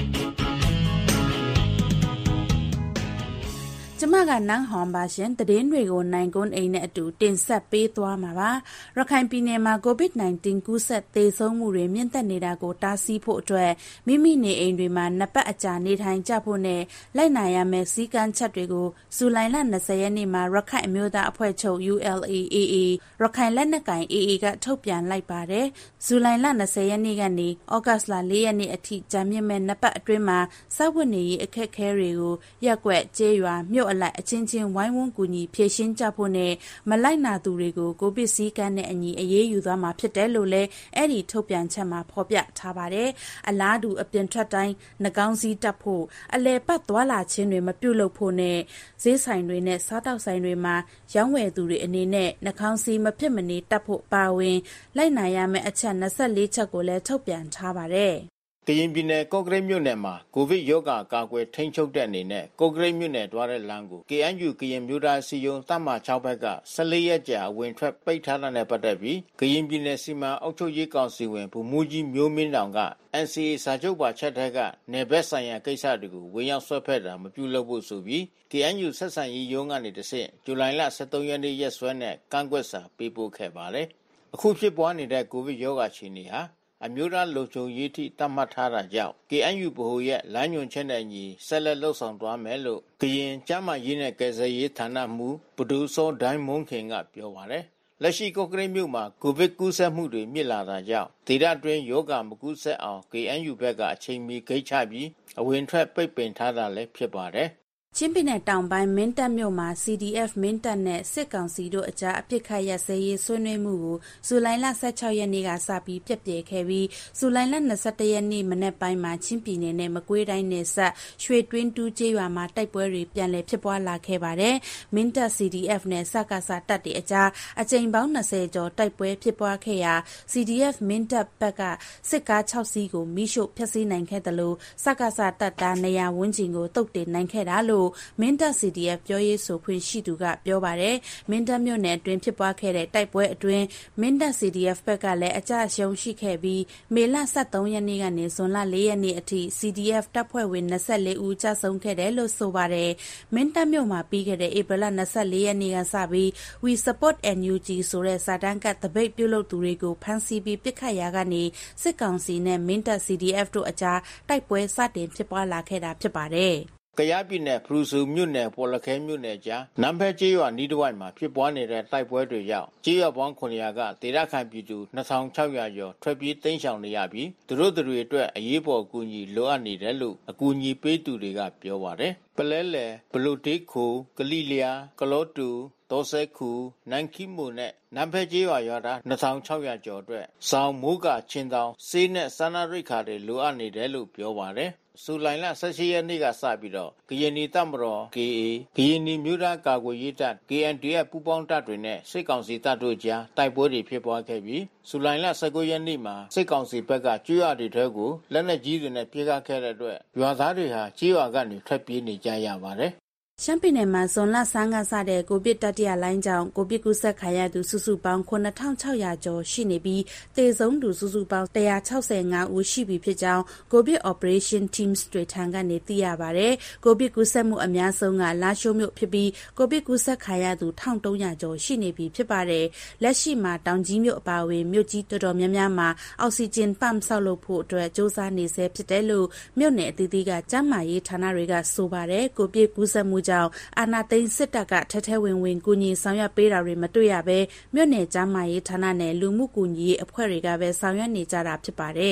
ကျမကနန်းဟွန်ပါရှင်သတင်းတွေကိုနိုင်ကွန်းအိမ်နဲ့အတူတင်ဆက်ပေးသွားမှာပါရခိုင်ပြည်နယ်မှာ COVID-19 ကူးစက်သေဆုံးမှုတွေမြင့်တက်နေတာကိုတားဆီးဖို့အတွက်မိမိနေအိမ်တွေမှာနှစ်ပတ်အကြာနေထိုင်ကြဖို့နဲ့လိုက်နာရမယ့်စည်းကမ်းချက်တွေကိုဇူလိုင်လ20ရက်နေ့မှာရခိုင်အမျိုးသားအဖွဲ့ချုပ် ULA/AA ရခိုင်လက်နက်ကိုင် AA ကထုတ်ပြန်လိုက်ပါတယ်ဇူလိုင်လ20ရက်နေ့ကနေဩဂတ်စ်လ4ရက်နေ့အထိကြာမြင့်မဲ့နှစ်ပတ်အတွင်းမှာစောက်ဝတ်နေရေးအခက်အခဲတွေကိုရက်ကွက်ကျေးရွာမြို့အလိုက်အချင်းချင်းဝိုင်းဝန်းကူညီဖြည့်ရှင်းကြဖို့နဲ့မလိုက်နာသူတွေကိုကိုဗစ်စည်းကမ်းနဲ့အညီအရေးယူသွားမှာဖြစ်တယ်လို့လည်းအဲ့ဒီထုတ်ပြန်ချက်မှာဖော်ပြထားပါတယ်။အလားတူအပြင်ထွက်တိုင်းနှာခေါင်းစည်းတပ်ဖို့အလဲပတ်သွားလာခြင်းတွေမပြုလုပ်ဖို့နဲ့ဈေးဆိုင်တွေနဲ့စားတောက်ဆိုင်တွေမှာရောင်းဝယ်သူတွေအနေနဲ့နှာခေါင်းစည်းမဖြစ်မနေတပ်ဖို့ပါဝင်လိုက်နာရမယ့်အချက်24ချက်ကိုလည်းထုတ်ပြန်ထားပါတယ်။ကရင်ပြည်နယ်ကော့ကရိတ်မြို့နယ်မှာကိုဗစ်ရောဂါကာကွယ်ထိန်းချုပ်တဲ့အနေနဲ့ကော့ကရိတ်မြို့နယ်တွားတဲ့လမ်းကို KNU ကရင်မျိုးသားစီယုံတပ်မ6ဘက်က14ရက်ကြာဝင်ထွက်ပိတ်ထားတာနဲ့ပတ်သက်ပြီးကရင်ပြည်နယ်စီမံအုပ်ချုပ်ရေးကောင်စီဝင်ဗိုလ်မှူးကြီးမျိုးမင်းတောင်က NCA စာချုပ်ပါချက်တဲ့ကနယ်ဘက်ဆိုင်ရာကိစ္စတွေကိုဝင်ရောက်ဆွဲဖက်တာမပြုလုပ်ဖို့ဆိုပြီး KNU ဆက်ဆံရေးရုံးကနေတဆင့်ဇူလိုင်လ23ရက်နေ့ရက်စွဲနဲ့ကန့်ကွက်စာပေးပို့ခဲ့ပါတယ်။အခုဖြစ်ပွားနေတဲ့ကိုဗစ်ရောဂါအခြေအနေဟာအမျိုးသားလုံခြုံရေးထိတတ်မှတ်ထားတာကြောင့် KNU ဗဟိုရဲ့လမ်းညွှန်ချက်နဲ့အညီဆက်လက်လှုပ်ဆောင်သွားမယ်လို့ကရင်ကျန်းမာရေးနဲ့ကယ်ဆယ်ရေးဌာနမှူးပဒူစောဒိုင်းမွန်ခင်ကပြောပါတယ်။လက်ရှိကော့ကရိတ်မြို့မှာကိုဗစ်ကူးစက်မှုတွေမြင့်လာတာကြောင့်ဒေသတွင်းရောဂါမကူးစက်အောင် KNU ဘက်ကအချိန်မီဂိတ်ချပြီးအဝင်ထွက်ပိတ်ပင်ထားတာလည်းဖြစ်ပါတယ်။ချင်းပြည်နယ်တောင်ပိုင်းမင်းတပ်မြို့မှာ CDF မင်းတပ်နဲ့စစ်ကောင်စီတို့အကြားအပစ်ခတ်ရပ်စဲရေးဆွေးနွေးမှုကိုဇူလိုင်လ16ရက်နေ့ကစပြီးပြည့်ပြည့်ခဲ့ပြီးဇူလိုင်လ21ရက်နေ့မနေ့ပိုင်းမှာချင်းပြည်နယ်နဲ့မကွေးတိုင်းနယ်စပ်ရွှေတွင်းတူးကျေးရွာမှာတိုက်ပွဲတွေပြန်လည်ဖြစ်ပွားလာခဲ့ပါတယ်။မင်းတပ် CDF နဲ့စကစတပ်တွေအကြားအကြိမ်ပေါင်း20ကျော်တိုက်ပွဲဖြစ်ပွားခဲ့ရာ CDF မင်းတပ်ဘက်ကစစ်ကား6စီးကိုမိရှို့ဖျက်ဆီးနိုင်ခဲ့တယ်လို့စကစတပ်သားနေရာဝန်းကျင်ကိုတုတ်တင်နိုင်ခဲ့တာလို့မင်းတပ် CDF ပြောရေးဆိုခွင့်ရှိသူကပြောပါတယ်။မင်းတပ်မြို့နယ်အတွင်းဖြစ်ပွားခဲ့တဲ့တိုက်ပွဲအတွင်းမင်းတပ် CDF ဘက်ကလည်းအကြအရှုံးရှိခဲ့ပြီးမေလ23ရက်နေ့ကနေဇွန်လ4ရက်နေ့အထိ CDF တပ်ဖွဲ့ဝင်24ဦးကြာဆုံးခဲ့တယ်လို့ဆိုပါတယ်။မင်းတပ်မြို့မှာပြီးခဲ့တဲ့ဧပြီလ24ရက်နေ့ကစပြီး We Support NUG ဆိုတဲ့စာတမ်းကတပိတ်ပြုလုပ်သူတွေကိုဖမ်းဆီးပြီးပစ်ခတ်ရာကနေစစ်ကောင်စီနဲ့မင်းတပ် CDF တို့အကြားတိုက်ပွဲစတင်ဖြစ်ပွားလာခဲ့တာဖြစ်ပါတယ်။ကယားပြည်နယ်ဖရူဆိုမြို့နယ်ပေါ်လခဲမြို့နယ်ကြားနမ်ဖဲကျေးရွာနီးတစ်ဝိုက်မှာဖြစ်ပွားနေတဲ့တိုက်ပွဲတွေကြောင့်ကျေးရွာပေါင်း900ကဒေသခံပြည်သူ2600ကျော်ထွက်ပြေးတိမ်းရှောင်နေရပြီးသူတို့တွေအတွက်အရေးပေါ်အကူအညီလိုအပ်နေတယ်လို့အကူအညီပေးသူတွေကပြောပါတယ်။ပလဲလေဘလူတေးခိုကလိလျာကလောတူဒေါ်ဆဲခုနန်ခိမိုနဲ့နမ်ဖဲကျေးရွာရွာသား2600ကျော်အတွက်စောင်းမိုးကချင်းတောင်စေးနဲ့စာနာရိတ်ခါတွေလိုအပ်နေတယ်လို့ပြောပါတယ်။ဇူလိုင်လ18ရက်နေ့ကစပြီးတော့ကရင်နီတပ်မတော် KA ကရင်နီမျိုးသားကာကွယ်ရေးတပ် KNDF ပူးပေါင်းတပ်တွေနဲ့စစ်ကောင်စီတပ်တို့ကြားတိုက်ပွဲတွေဖြစ်ပွားခဲ့ပြီးဇူလိုင်လ19ရက်နေ့မှာစစ်ကောင်စီဘက်ကကျွော်တွေထဲကိုလက်နက်ကြီးတွေနဲ့ပစ်ခတ်ခဲ့တဲ့အတွက်ရွာသားတွေဟာကျွော်ကနေထွက်ပြေးနေကြရပါတယ်။ရှမ်းပြည်နယ်မှာဇွန်လဆန်းကစတဲ့ကိုဗစ်တတိယလိုင်းကြောင့်ကိုဗစ်ကူးစက်ခံရသူစုစုပေါင်း9600ကျော်ရှိနေပြီးသေဆုံးသူစုစုပေါင်း165ဦးရှိပြီဖြစ်ကြောင်းကိုဗစ် Operation Teams တွေထံကနေသိရပါတယ်။ကိုဗစ်ကူးစက်မှုအများဆုံးကလာရှိုးမြို့ဖြစ်ပြီးကိုဗစ်ကူးစက်ခံရသူ1300ကျော်ရှိနေပြီဖြစ်ပါတယ်။လက်ရှိမှာတောင်ကြီးမြို့အပါအဝင်မြို့ကြီးတော်တော်များများမှာအောက်ဆီဂျင်ပန့်ဆောက်လုပ်ဖို့အတွက်စ조사နေဆဲဖြစ်တယ်လို့မြို့နယ်အသီးသီးကကျန်းမာရေးဌာနတွေကဆိုပါတယ်။ကိုဗစ်ကူးစက်မှုကြောင့်အာဏာသိမ်းစစ်တပ်ကထဲထဲဝင်ဝင်ကူညီဆောင်ရွက်ပေးတာတွေမတွေ့ရဘဲမြို့နယ်ကျန်းမာရေးဌာနနဲ့လူမှုကူညီရေးအဖွဲ့တွေကပဲဆောင်ရွက်နေကြတာဖြစ်ပါတယ်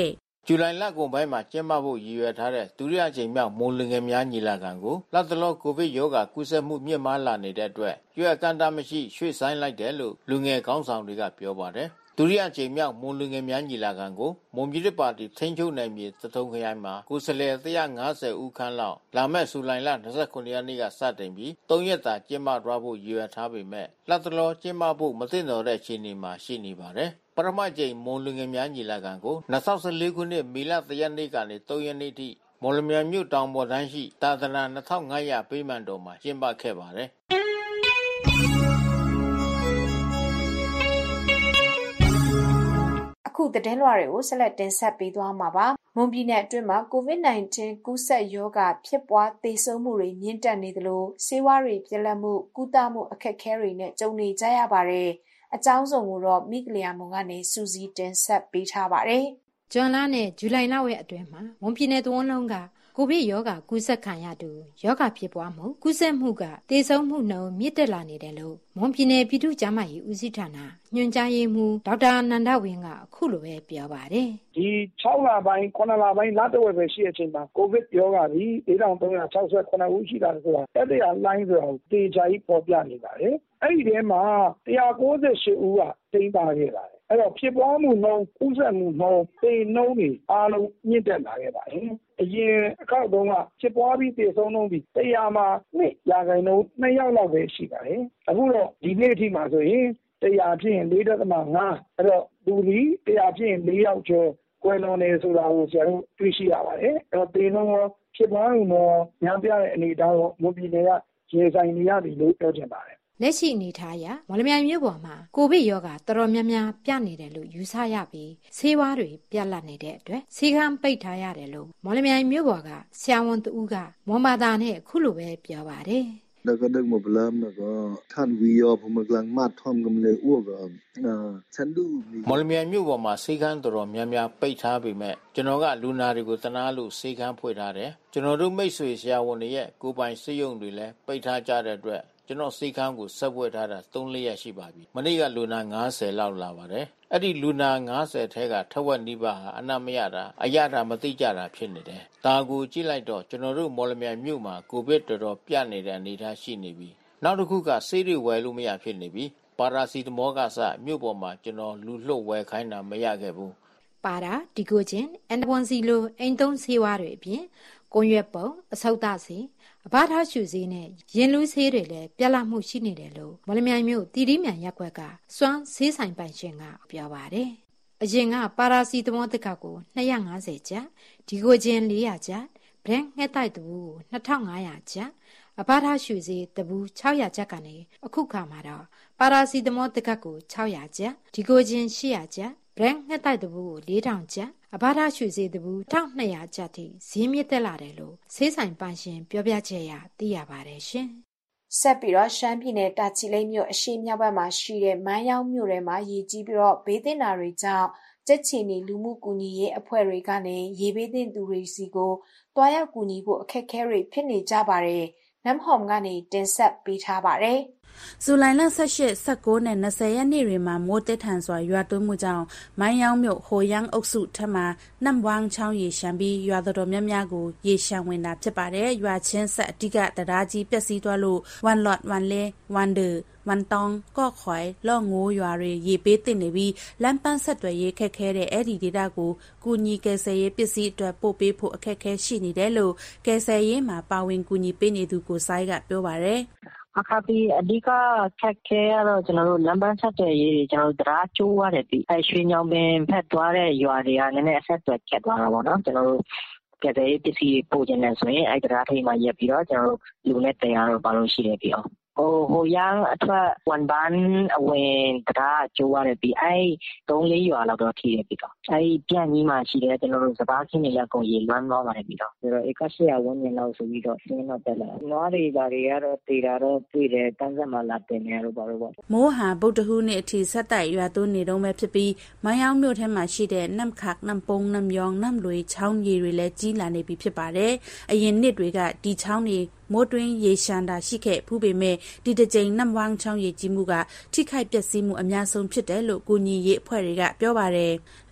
ဇူလိုင်လကုန်ပိုင်းမှာကျင်းပဖို့ရည်ရွယ်ထားတဲ့ဒုတိယအကြိမ်မြောက်မွန်လူငယ်များညီလာခံကိုလတ်တလောကိုဗစ်ရောဂါကူးစက်မှုမြင့်မားလာနေတဲ့အတွက်ရွေးကန့်တာမရှိရွှေ့ဆိုင်းလိုက်တယ်လို့လူငယ်ခေါင်းဆောင်တွေကပြောပါတယ်ဒုတိယအကြိမ်မြောက်မွန်လူငယ်များညီလာခံကိုမွန်ပြည်သစ်ပါတီထိန်းချုပ်နယ်မြေသထုံခရိုင်မှာကိုယ်စားလှယ်150ဦးခန့်လောက်လာမယ့်ဇူလိုင်လ29ရက်နေ့ကစတင်ပြီး3ရက်တာကျင်းပသွားဖို့ရည်ရွယ်ထားပေမဲ့လတ်တလောကျင်းပဖို့မသင့်တော်တဲ့အခြေအနေမှာရှိနေပါတယ်ပထမကြိမ်မွန်လူငယ်များညီလာခံကို2014ခုနှစ်မေလ3ရက်နေ့ကနေ3ရက်နေ့ထိမော်လမြိုင်မြို့တောင်ပေါ်တန်းရှိသာသနာ2500ပေးမှန်တော်မှာကျင်းပခဲ့ပါတယ်အခုသတင်းလွှာတွေကိုဆက်လက်တင်ဆက်ပေးသွားမှာပါ။မွန်ပြည်နယ်အတွင်းမှာ COVID-19 ကူးစက်ရောဂါဖြစ်ပွားသေဆုံးမှုတွေမြင့်တက်နေသလိုဆေးဝါးတွေပြက်လက်မှုကုသမှုအခက်အခဲတွေနဲ့ကြုံနေကြရပါတယ်။အကြောင်းစုံကိုတော့မိကလျာမုံကနေစူးစီးတင်ဆက်ပေးထားပါတယ်။ဇွန်လနဲ့ဇူလိုင်လရဲ့အတွင်းမှာမွန်ပြည်နယ်သုံးလုံးကကိုဗစ်ရောဂါကူးစက်ခံရသူရောဂါဖြစ်ပွားမှုကူးစက်မှုကသေဆုံးမှုနှုန်းမြင့်တက်လာနေတယ်လို့မွန်ပြည်နယ်ပြည်သူ့ကျန်းမာရေးဦးစီးဌာနညွှန်ကြားရေးမှူးဒေါက်တာနန္ဒဝင်းကအခုလိုပဲပြောပါတယ်ဒီ6လပိုင်း9လပိုင်းလတဝက်ပဲရှိတဲ့အချိန်မှာကိုဗစ်ရောဂါကြီး4368ဦးရှိတာဆိုတာတတိယလိုင်းဆိုတာတေချာကြီးပေါ်ပြနေပါတယ်အဲ့ဒီထဲမှာ198ဦးကတိမ်းပါခဲ့ပါတယ်အဲ့တော့ဖြစ်ပွားမှုနှုန်းဥဆက်မှုနှုန်းပေနှုန်းတွေအားလုံးမြင့်တက်လာခဲ့ပါတယ်အရင်အခောက်တုန်းကဖြစ်ပွားပြီးသေဆုံးနှုန်းပြီး100မှာ2% 2ယောက်လောက်ပဲရှိပါတယ်အခုတော့ဒီနေ့အထိမှာဆိုရင်100ဖြစ်ရင် 4.5 အဲ့တော့လူကြီး100ဖြစ်ရင်4ယောက်ကျော်ကွယ်လွန်နေဆိုတာကိုဆရာတို့တွေ့ရှိရပါတယ်အဲ့တော့သေနှုန်းရောဖြစ်ပွားမှုရောများပြားတဲ့အနေအထားကိုမွန်ပြည်နယ်ကရေဆိုင်နေရပြီလို့ပြောချင်ပါတယ်လက်ရှိအနေထားအရမော်လမြိုင်မြို့ပေါ်မှာကိုဗစ်ရောဂါတော်တော်များများပြနေတယ်လို့ယူဆရပြီးဆေးဝါးတွေပြတ်လတ်နေတဲ့အတွက်ဆေးခန်းပိတ်ထားရတယ်လို့မော်လမြိုင်မြို့ပေါ်ကဆရာဝန်တဦးကမွန်ဘာသာနဲ့အခုလိုပဲပြောပါတယ်แล้วก็ดึกหมดแล้วนะก็ท่านวียอผมกำลังมาทอมกำเลยอ้วกฉันดูမော်လမြိုင်မြို့ပေါ်မှာဆေးခန်းတော်တော်များများပိတ်ထားပေမဲ့ကျွန်တော်ကလူနာတွေကိုတနာလို့ဆေးခန်းဖွင့်ထားတယ်ကျွန်တော်တို့မိတ်ဆွေဆရာဝန်တွေရဲ့ကိုယ်ပိုင်ဆေးရုံတွေလည်းပိတ်ထားကြတဲ့အတွက်ကျွန်တော်ဆေးခန်းကိုဆက်ပွက်ထားတာ3-4ရက်ရှိပါပြီမနေ့ကလူနာ90လောက်လာပါတယ်အဲ့ဒီလူနာ90ထဲကထက်ဝက်နီးပါးဟာအနံ့မရတာအရတာမသိကြတာဖြစ်နေတယ်ဒါကိုကြည့်လိုက်တော့ကျွန်တော်တို့မော်လမြိုင်မြို့မှာကိုဗစ်တော်တော်ပြနေတဲ့အနေအထားရှိနေပြီနောက်တစ်ခုကဆေးတွေဝယ်လို့မရဖြစ်နေပြီပါရာစီတမောကစမြို့ပေါ်မှာကျွန်တော်လူလှုပ်ဝယ်ခိုင်းတာမရခဲ့ဘူးပါရာဒီကိုချင်းအန်တပွန်စီလိုအိမ်သုံးဆေးဝါးတွေအပြင်ကွန်ရွက်ပုံအဆုတ်သားစီအဘထားရှူဆေးနဲ့ရင်လူးဆေးတွေလည်းပြက်လက်မှုရှိနေတယ်လို့မော်လမြိုင်မြို့တီတီမြန်ရက်ကွက်ကစွမ်းဆေးဆိုင်ပိုင်ရှင်ကပြောပါတယ်အရင်ကပါရာစီတမောတစ်ခါကို250ကျပ်ဒီကိုချင်း400ကျပ်ဘရက်ငှက်တိုက်တူကို2500ကျပ်အဘထားရှူဆေးတပူ600ကျပ်ကနေအခုခါမှာတော့ပါရာစီတမောတစ်ခါကို600ကျပ်ဒီကိုချင်း800ကျပ်ဘရက်ငှက်တိုက်တူကို4000ကျပ်အဘထားရှူစေးတဘူး1200ကျပ်ထိဈေးမြင့်တက်လာတယ်လို့ဆေးဆိုင်ပိုင်ရှင်ပြောပြချက်ရသိရပါတယ်ရှင်။ဆက်ပြီးတော့ရှမ်းပြည်နယ်တာချီလိတ်မြို့အရှေ့မြောက်ဘက်မှာရှိတဲ့မန်းယောင်းမြို့ထဲမှာရေကြီးပြီးတော့ဘေးသင့်တာတွေကြောင့်ကြက်ချီနီလူမှုကူညီရေးအဖွဲ့တွေကနေရေဘေးသင့်သူတွေစီကိုတွားရောက်ကူညီဖို့အခက်အခဲတွေဖြစ်နေကြပါတယ်။နမ်ဟောမ်ကနေတင်ဆက်ပေးထားပါတယ်။ဇူလိုင်လ18 19နဲ့20ရက်နေ့တွေမှာမိုးတက်ထန်စွာရွာသွန်းမှုကြောင့်မိုင်းယောင်းမြို့ဟိုယန်းအုပ်စုထက်မှာနမ်ဝမ်ချောင်းရေရှမ်းပြီးရွာတော်များများကိုရေရှမ်းဝင်တာဖြစ်ပါတယ်ရွာချင်းဆက်အဓိကတရားကြီးပျက်စီးသွားလို့ဝန်လော့ဝန်လဲဝန်ဒဝန်တောင်ကော့ခွိုင်လော့ငိုးရွာတွေရေပေးတင်နေပြီးလမ်းပန်းဆက်သွယ်ရေးခက်ခဲတဲ့အဲ့ဒီဒေသကိုကူညီကယ်ဆယ်ရေးပစ္စည်းအတွက်ပို့ပေးဖို့အခက်အခဲရှိနေတယ်လို့ကယ်ဆယ်ရေးမှာပါဝင်ကူညီပေးနေသူကိုဆိုင်ကပြောပါတယ်အခါပြီးအဓိကခက်ခဲရတော့ကျွန်တော်တို့လမ်းပန်းဆက်သွယ်ရေးကျွန်တော်တို့တရားကျိုးရတယ်ပြီးအဲရွှေညောင်ပင်ဖက်သွားတဲ့ရွာတွေကနည်းနည်းအဆက်အသွယ်ကျက်သွားတာပေါ့နော်ကျွန်တော်တို့ကယ်ဆယ်ရေးပစ္စည်းပို့ခြင်းနဲ့ဆိုရင်အဲတရားထိပ်မှာရက်ပြီးတော့ကျွန်တော်တို့လူနဲ့တရားတော့ပါလို့ရှိတယ်ပြီးအောင်ဟိုရန်အထက်ဝန်ပန်းအဝင်တရားကျိုးရတယ်ပြီးအဲ3-4ရွာလောက်တော့ထိတယ်ပြီးတော့အဲပြန်ကြီးမှရှိတယ်ကျွန်တော်တို့စပားခင်းတွေလက်ကုန်ရေလွမ်းသွားပါတယ်ပြီးတော့ဆိုတော့ဧက800ဝန်းကျင်လောက်ဆိုပြီးတော့ရှင်းတော့တက်လာနွားတွေဘာတွေကတော့တေတာတော့တွေ့တယ်တန်းဆက်မှလာတင်နေရတော့ပါတော့မိုးဟာဗုဒ္ဓဟူးနေ့အထိဆက်တိုက်ရွာသွန်းနေတော့မဲ့ဖြစ်ပြီးမိုင်းယောင်းမြို့ထဲမှာရှိတဲ့နမ်ခတ်နမ်ပုံနမ်ယောင်နမ်လွေချောင်းကြီးတွေလည်းကြီးလာနေပြီဖြစ်ပါတယ်အရင်နှစ်တွေကဒီချောင်းတွေမိုးတွင်းရေရှမ်းတာရှိခဲ့ဖူးပေမဲ့ဒီတစ်ကြိမ်နမ်ဝမ်ချောင်းရေကြီးမှုကထိခိုက်ပျက်စီးမှုအများဆုံးဖြစ်တယ်လို့ကူညီရေးအဖွဲ့တွေကပြောပါတယ်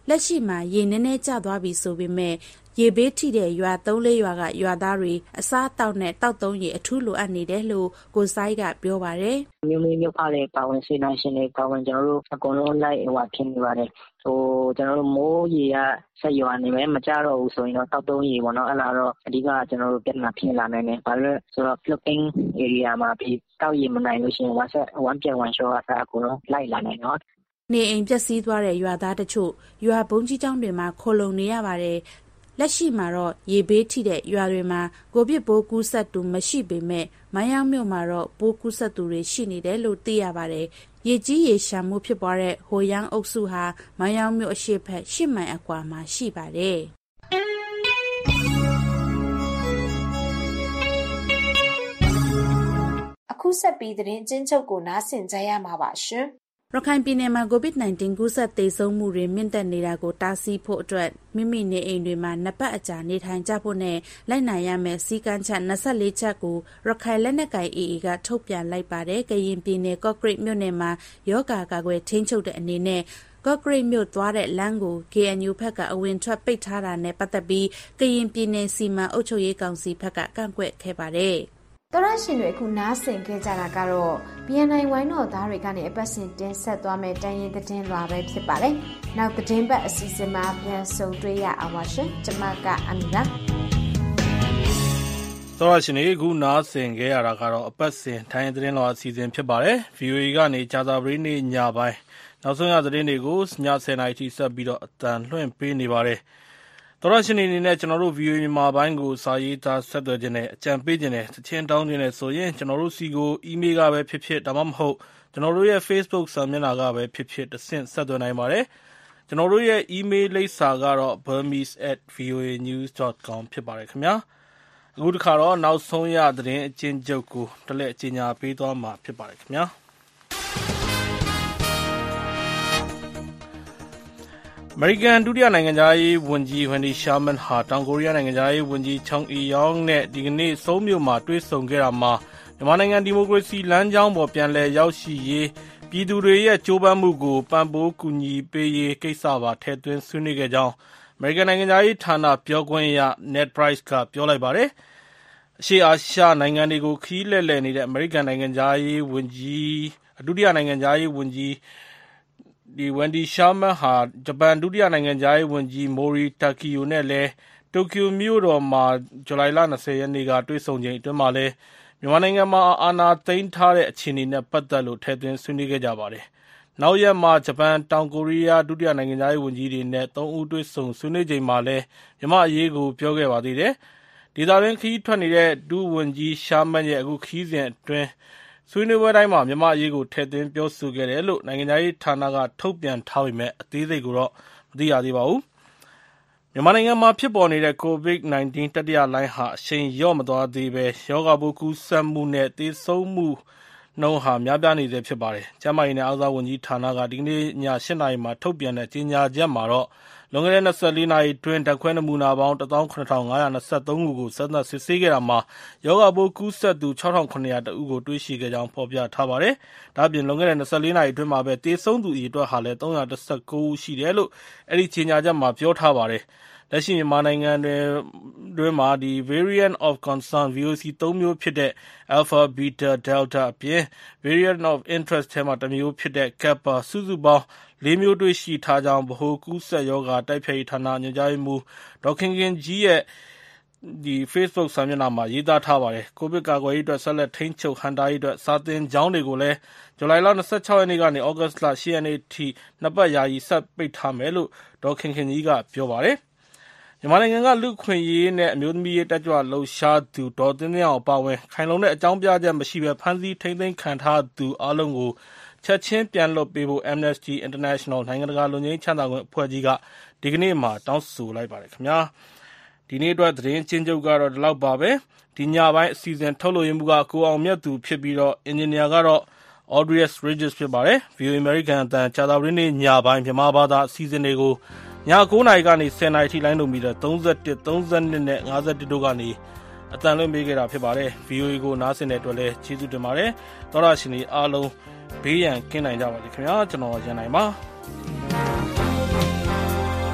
လက်ရှိမှာရေနည်းနည်းကျသွားပြီဆိုပေမဲ့ရေဘေးထိတဲ့ရွာ3-4ရွာကရွာသားတွေအစားအသောက်နဲ့တောက်သုံးရေအထူးလိုအပ်နေတယ်လို့ကိုဆိုင်ကပြောပါတယ်။မြို့ဖတဲ့ပါဝင်စေနာရှင်တွေပါဝင်ကျွန်တော်တို့အကုန်လုံးလိုက်ဖြစ်နေပါတယ်။ကျွန်တော်တို့မိုးရေကဆက်ရွာနေမယ်မကြတော့ဘူးဆိုရင်တော့တောက်သုံးရေပေါ့နော်အဲ့ဒါတော့အဓိကကျွန်တော်တို့ပြဿနာဖြစ်လာနိုင်တယ်။ဘာလို့လဲဆိုတော့ flooding area မှာပြီးတောက်ရေမနိုင်လို့ရှိရင်1.1 short အစားအကုန်လုံးလိုက်လာနိုင်တော့နေအိမ်ပျက်စီးသွားတဲ့ရွာသားတချို့ရွာဘုံကြီးကျောင်းတွေမှာခိုလုံနေရပါတယ်။လက်ရှိမှာတော့ရေဘေးထိတဲ့ရွာတွေမှာကိုဗစ်ပိုးကူးစက်သူမရှိပေမဲ့မိုင်းယောင်းမြို့မှာတော့ပိုးကူးစက်သူတွေရှိနေတယ်လို့သိရပါတယ်။ရေကြီးရေရှမ်းမှုဖြစ်ပွားတဲ့ဟိုယန်းအုပ်စုဟာမိုင်းယောင်းမြို့အရှေ့ဘက်10 မိုင်အကွာမှာရှိပါတယ်။အခုဆက်ပြီးသတင်းကျဉ်းချုပ်ကိုနားဆင်ကြရမှာပါရှင်။ရခိုင်ပြည်နယ်မှာ COVID-19 ကူးစက်သေဆုံးမှုတွေမြင့်တက်နေတာကိုတားဆီးဖို့အတွက်မိမိနေအိမ်တွေမှာ2 ပတ်အကြာနေထိုင်ကြဖို့နဲ့လိုက်နာရမယ့်စည်းကမ်းချက်24ချက်ကိုရခိုင်လက်နက်ကိုင် AA ကထုတ်ပြန်လိုက်ပါတယ်။ကရင်ပြည်နယ်ကော့ကရိတ်မြို့နယ်မှာယောဂါကာကွယ်ထိန်းချုပ်တဲ့အနေနဲ့ကော့ကရိတ်မြို့သွားတဲ့လမ်းကို KNU ဘက်ကအဝင်ထွက်ပိတ်ထားတာနဲ့ပတ်သက်ပြီးကရင်ပြည်နယ်စီမံအုပ်ချုပ်ရေးကောင်စီဘက်ကကန့်ကွက်ခဲ့ပါတယ်။တော်ရရှင်တွေအခုနားဆင်ခဲ့ကြတာကတော့ BNI ဝိုင်းတော်သားတွေကနေအပတ်စဉ်တင်ဆက်သွားမယ့်တိုင်းရင်းသတင်းလွှာပဲဖြစ်ပါတယ်။နောက်သတင်းပတ်အစီအစဉ်မှာပြန်ဆုံတွေ့ရအောင်ပါရှင်။ကျွန်မကအမီလာတော်ရရှင်တွေအခုနားဆင်ခဲ့ရတာကတော့အပတ်စဉ်တိုင်းရင်းသတင်းလွှာအစီအစဉ်ဖြစ်ပါတယ်။ VOA ကနေကြာသပတေးနေ့ညပိုင်းနောက်ဆုံးရသတင်းတွေကိုည10:00 နာရီထိဆက်ပြီးတော့အတန်လွှင့်ပေးနေပါတယ်။တော်ရရှင်အနေနဲ့ကျွန်တော်တို့ VOA မြန်မာပိုင်းကိုစာရေးသားဆက်သွယ်ခြင်းနဲ့အကြံပေးခြင်းနဲ့သချင်းတောင်းခြင်းနဲ့ဆိုရင်ကျွန်တော်တို့စီကိုအီးမေးလ်ကပဲဖြစ်ဖြစ်ဒါမှမဟုတ်ကျွန်တော်တို့ရဲ့ Facebook စာမျက်နှာကပဲဖြစ်ဖြစ်တဆင့်ဆက်သွယ်နိုင်ပါတယ်။ကျွန်တော်တို့ရဲ့အီးမေးလ်လိပ်စာကတော့ burmese@voanews.com ဖြစ်ပါတယ်ခင်ဗျာ။အခုတစ်ခါတော့နောက်ဆုံးရသတင်းအကျဉ်းချုပ်ကိုတလက်အကျဉ်းညာပေးသွားမှာဖြစ်ပါတယ်ခင်ဗျာ။အမေရိကန်ဒုတိယနိုင်ငံခြားရေးဝန်ကြီး Wendy Sherman ဟာတောင်ကိုရီးယားနိုင်ငံခြားရေးဝန်ကြီး Chung Eui-yong နဲ့ဒီကနေ့ဆိုးလ်မြို့မှာတွေ့ဆုံခဲ့တာမှာမြန်မာနိုင်ငံဒီမိုကရေစီလမ်းကြောင်းပေါ်ပြန်လည်ရောက်ရှိရေးပြည်သူတွေရဲ့ကြိုးပမ်းမှုကိုပံ့ပိုးကူညီပေးရေးကိစ္စပါထည့်သွင်းဆွေးနွေးခဲ့ကြောင်းအမေရိကန်နိုင်ငံခြားရေးဌာနပြောခွင့်ရ Ned Price ကပြောလိုက်ပါတယ်။အရှေ့အာရှနိုင်ငံတွေကိုခရီးလှည့်လည်နေတဲ့အမေရိကန်နိုင်ငံခြားရေးဝန်ကြီးဒုတိယနိုင်ငံခြားရေးဝန်ကြီးWendy Sherman ဟာဂျပန်ဒုတိယနိုင်ငံခြားရေးဝန်ကြီး Mori Takeo နဲ့လည်းတိုကျိုမြို့တော်မှာဇူလိုင်လ20 ရက်နေ့ကတွေ့ဆုံချိန်အတွင်းမှာလည်းမြန်မာနိုင်ငံမှာအာဏာသိမ်းထားတဲ့အခြေအနေနဲ့ပတ်သက်လို့ထည့်သွင်းဆွေးနွေးခဲ့ကြပါတယ်။နောက်ရက်မှာဂျပန်တောင်ကိုရီးယားဒုတိယနိုင်ငံခြားရေးဝန်ကြီးတွေနဲ့3 ဦးတွေ့ဆုံဆွေးနွေးချိန်မှာလည်းမြန်မာအရေးကိုပြောခဲ့ပါသေးတယ်။ဒေသတွင်းခရီးထွက်နေတဲ့ဒုဝန်ကြီး Sherman ရဲ့အခုခရီးစဉ်အတွင်းဆွေးနွေးပွဲတိုင်းမှာမြန်မာအရေးကိုထည့်သွင်းပြောဆိုခဲ့တယ်လို့နိုင်ငံခြားရေးဌာနကထုတ်ပြန်ထားပေမဲ့အသေးစိတ်ကိုတော့မသိရသေးပါဘူး။မြန်မာနိုင်ငံမှာဖြစ်ပေါ်နေတဲ့ COVID-19 တတိယလှိုင်းဟာအရှိန်လျော့မသွားသေးဘဲရောဂါပိုးကူးစက်မှုနဲ့သေဆုံးမှုနှုန်းဟာများပြားနေဆဲဖြစ်ပါတယ်။ကျန်းမာရေးနဲ့အားကစားဝန်ကြီးဌာနကဒီကနေ့ည8 နာရီမှာထုတ်ပြန်တဲ့ကြေညာချက်မှာတော့လွန်ခဲ့တဲ့24 နာရီအတွင်းဓာတ်ခွဲနမူနာပေါင်း 17523 ခုကိုစမ်းသပ်စစ်ဆေးခဲ့တာမှာရောဂါပိုးကူးစက်သူ 6700 ဦးကိုတွေ့ရှိခဲ့ကြောင်းဖော်ပြထားပါတယ်။ဒါ့အပြင်လွန်ခဲ့တဲ့24 နာရီအတွင်းမှာပဲသေဆုံးသူအရေအတွက်ဟာလည်း319 ဦးရှိတယ်လို့အဲဒီကြေညာချက်မှာပြောထားပါတယ်။လက်ရှိမြန်မာနိုင်ငံတွင်းမှာvariant of concern VOC 3 မျိုးဖြစ်တဲ့ Alpha, Beta, Delta အပြင် variant of interest ထဲမှာတစ်မျိုးဖြစ်တဲ့ Kappa စုစုပေါင်း4 မျိုးတွေ့ရှိထားကြောင်းဗဟိုကူးစက်ရောဂါတိုက်ဖျက်ရေးဌာနညွှန်ကြားရေးမှူးဒေါက်ခင်ခင်ကြီးရဲ့Facebook စာမျက်နှာမှာရေးသားထားပါတယ်။ကိုဗစ်ကာကွယ်ရေးအတွက်ဆက်လက်ထိန်းချုပ်ဟန့်တားရေးအတွက်စာသင်ကျောင်းတွေကိုလည်းဇူလိုင်လ26 ရက်နေ့ကနေဩဂတ်လ8 ရက်နေ့ထိ2 ပတ်ယာယီဆက်ပိတ်ထားမယ်လို့ဒေါက်ခင်ခင်ကြီးကပြောပါတယ်။မြန်မာနိုင်ငံကလူ့အခွင့်အရေးနဲ့အမျိုးသမီးရေးတက်ကြွလှုပ်ရှားသူဒေါ်သင်းသင်းအောင်အပါအဝင်ခိုင်လုံတဲ့အကြောင်းပြချက်မရှိဘဲဖမ်းဆီးထိန်းသိမ်းခံထားသူအားလုံးကိုချက်ချင်းပြန်လွှတ်ပေးဖို့ Amnesty International နိုင်ငံတကာလွတ်ငြိမ်းချမ်းသာခွင့်အဖွဲ့ကြီးကဒီကနေ့မှာတောင်းဆိုလိုက်ပါတယ်ခင်ဗျာ။ဒီနေ့အတွက်သတင်းချင်းချုပ်ကတော့ဒီလောက်ပါပဲ။ဒီညပိုင်းအစီအစဉ်ထုတ်လွှင့်မှုကကိုအောင်မြတ်သူဖြစ်ပြီးတော့အင်ဂျင်နီယာကတော့ Audrius Regis ဖြစ်ပါတယ်။ VOA American အတန်ကြာသပတေးနေ့ညပိုင်းမြန်မာဘာသာအစီအစဉ်တွေကိုည9 နာရီကနေ10 နာရီထိလိုင်းလို့ပြီးတော့31, 32 နဲ့ 51တို့ကနေအတန်လွှင့်ပေးခဲ့တာဖြစ်ပါတယ်။ VOA ကိုနားဆင်တဲ့အတွက်လည်းကျေးဇူးတင်ပါတယ်။သောရရှင်တွေအားလုံးဘေးရန်ကင်းနိုင်ကြပါစေခင်ဗျာ။ကျွန်တော်ရန်နိုင်ပါ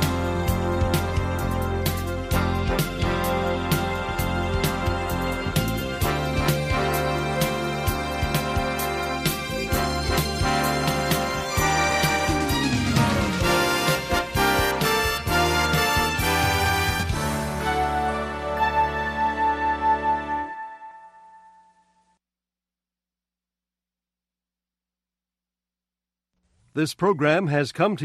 This program has come to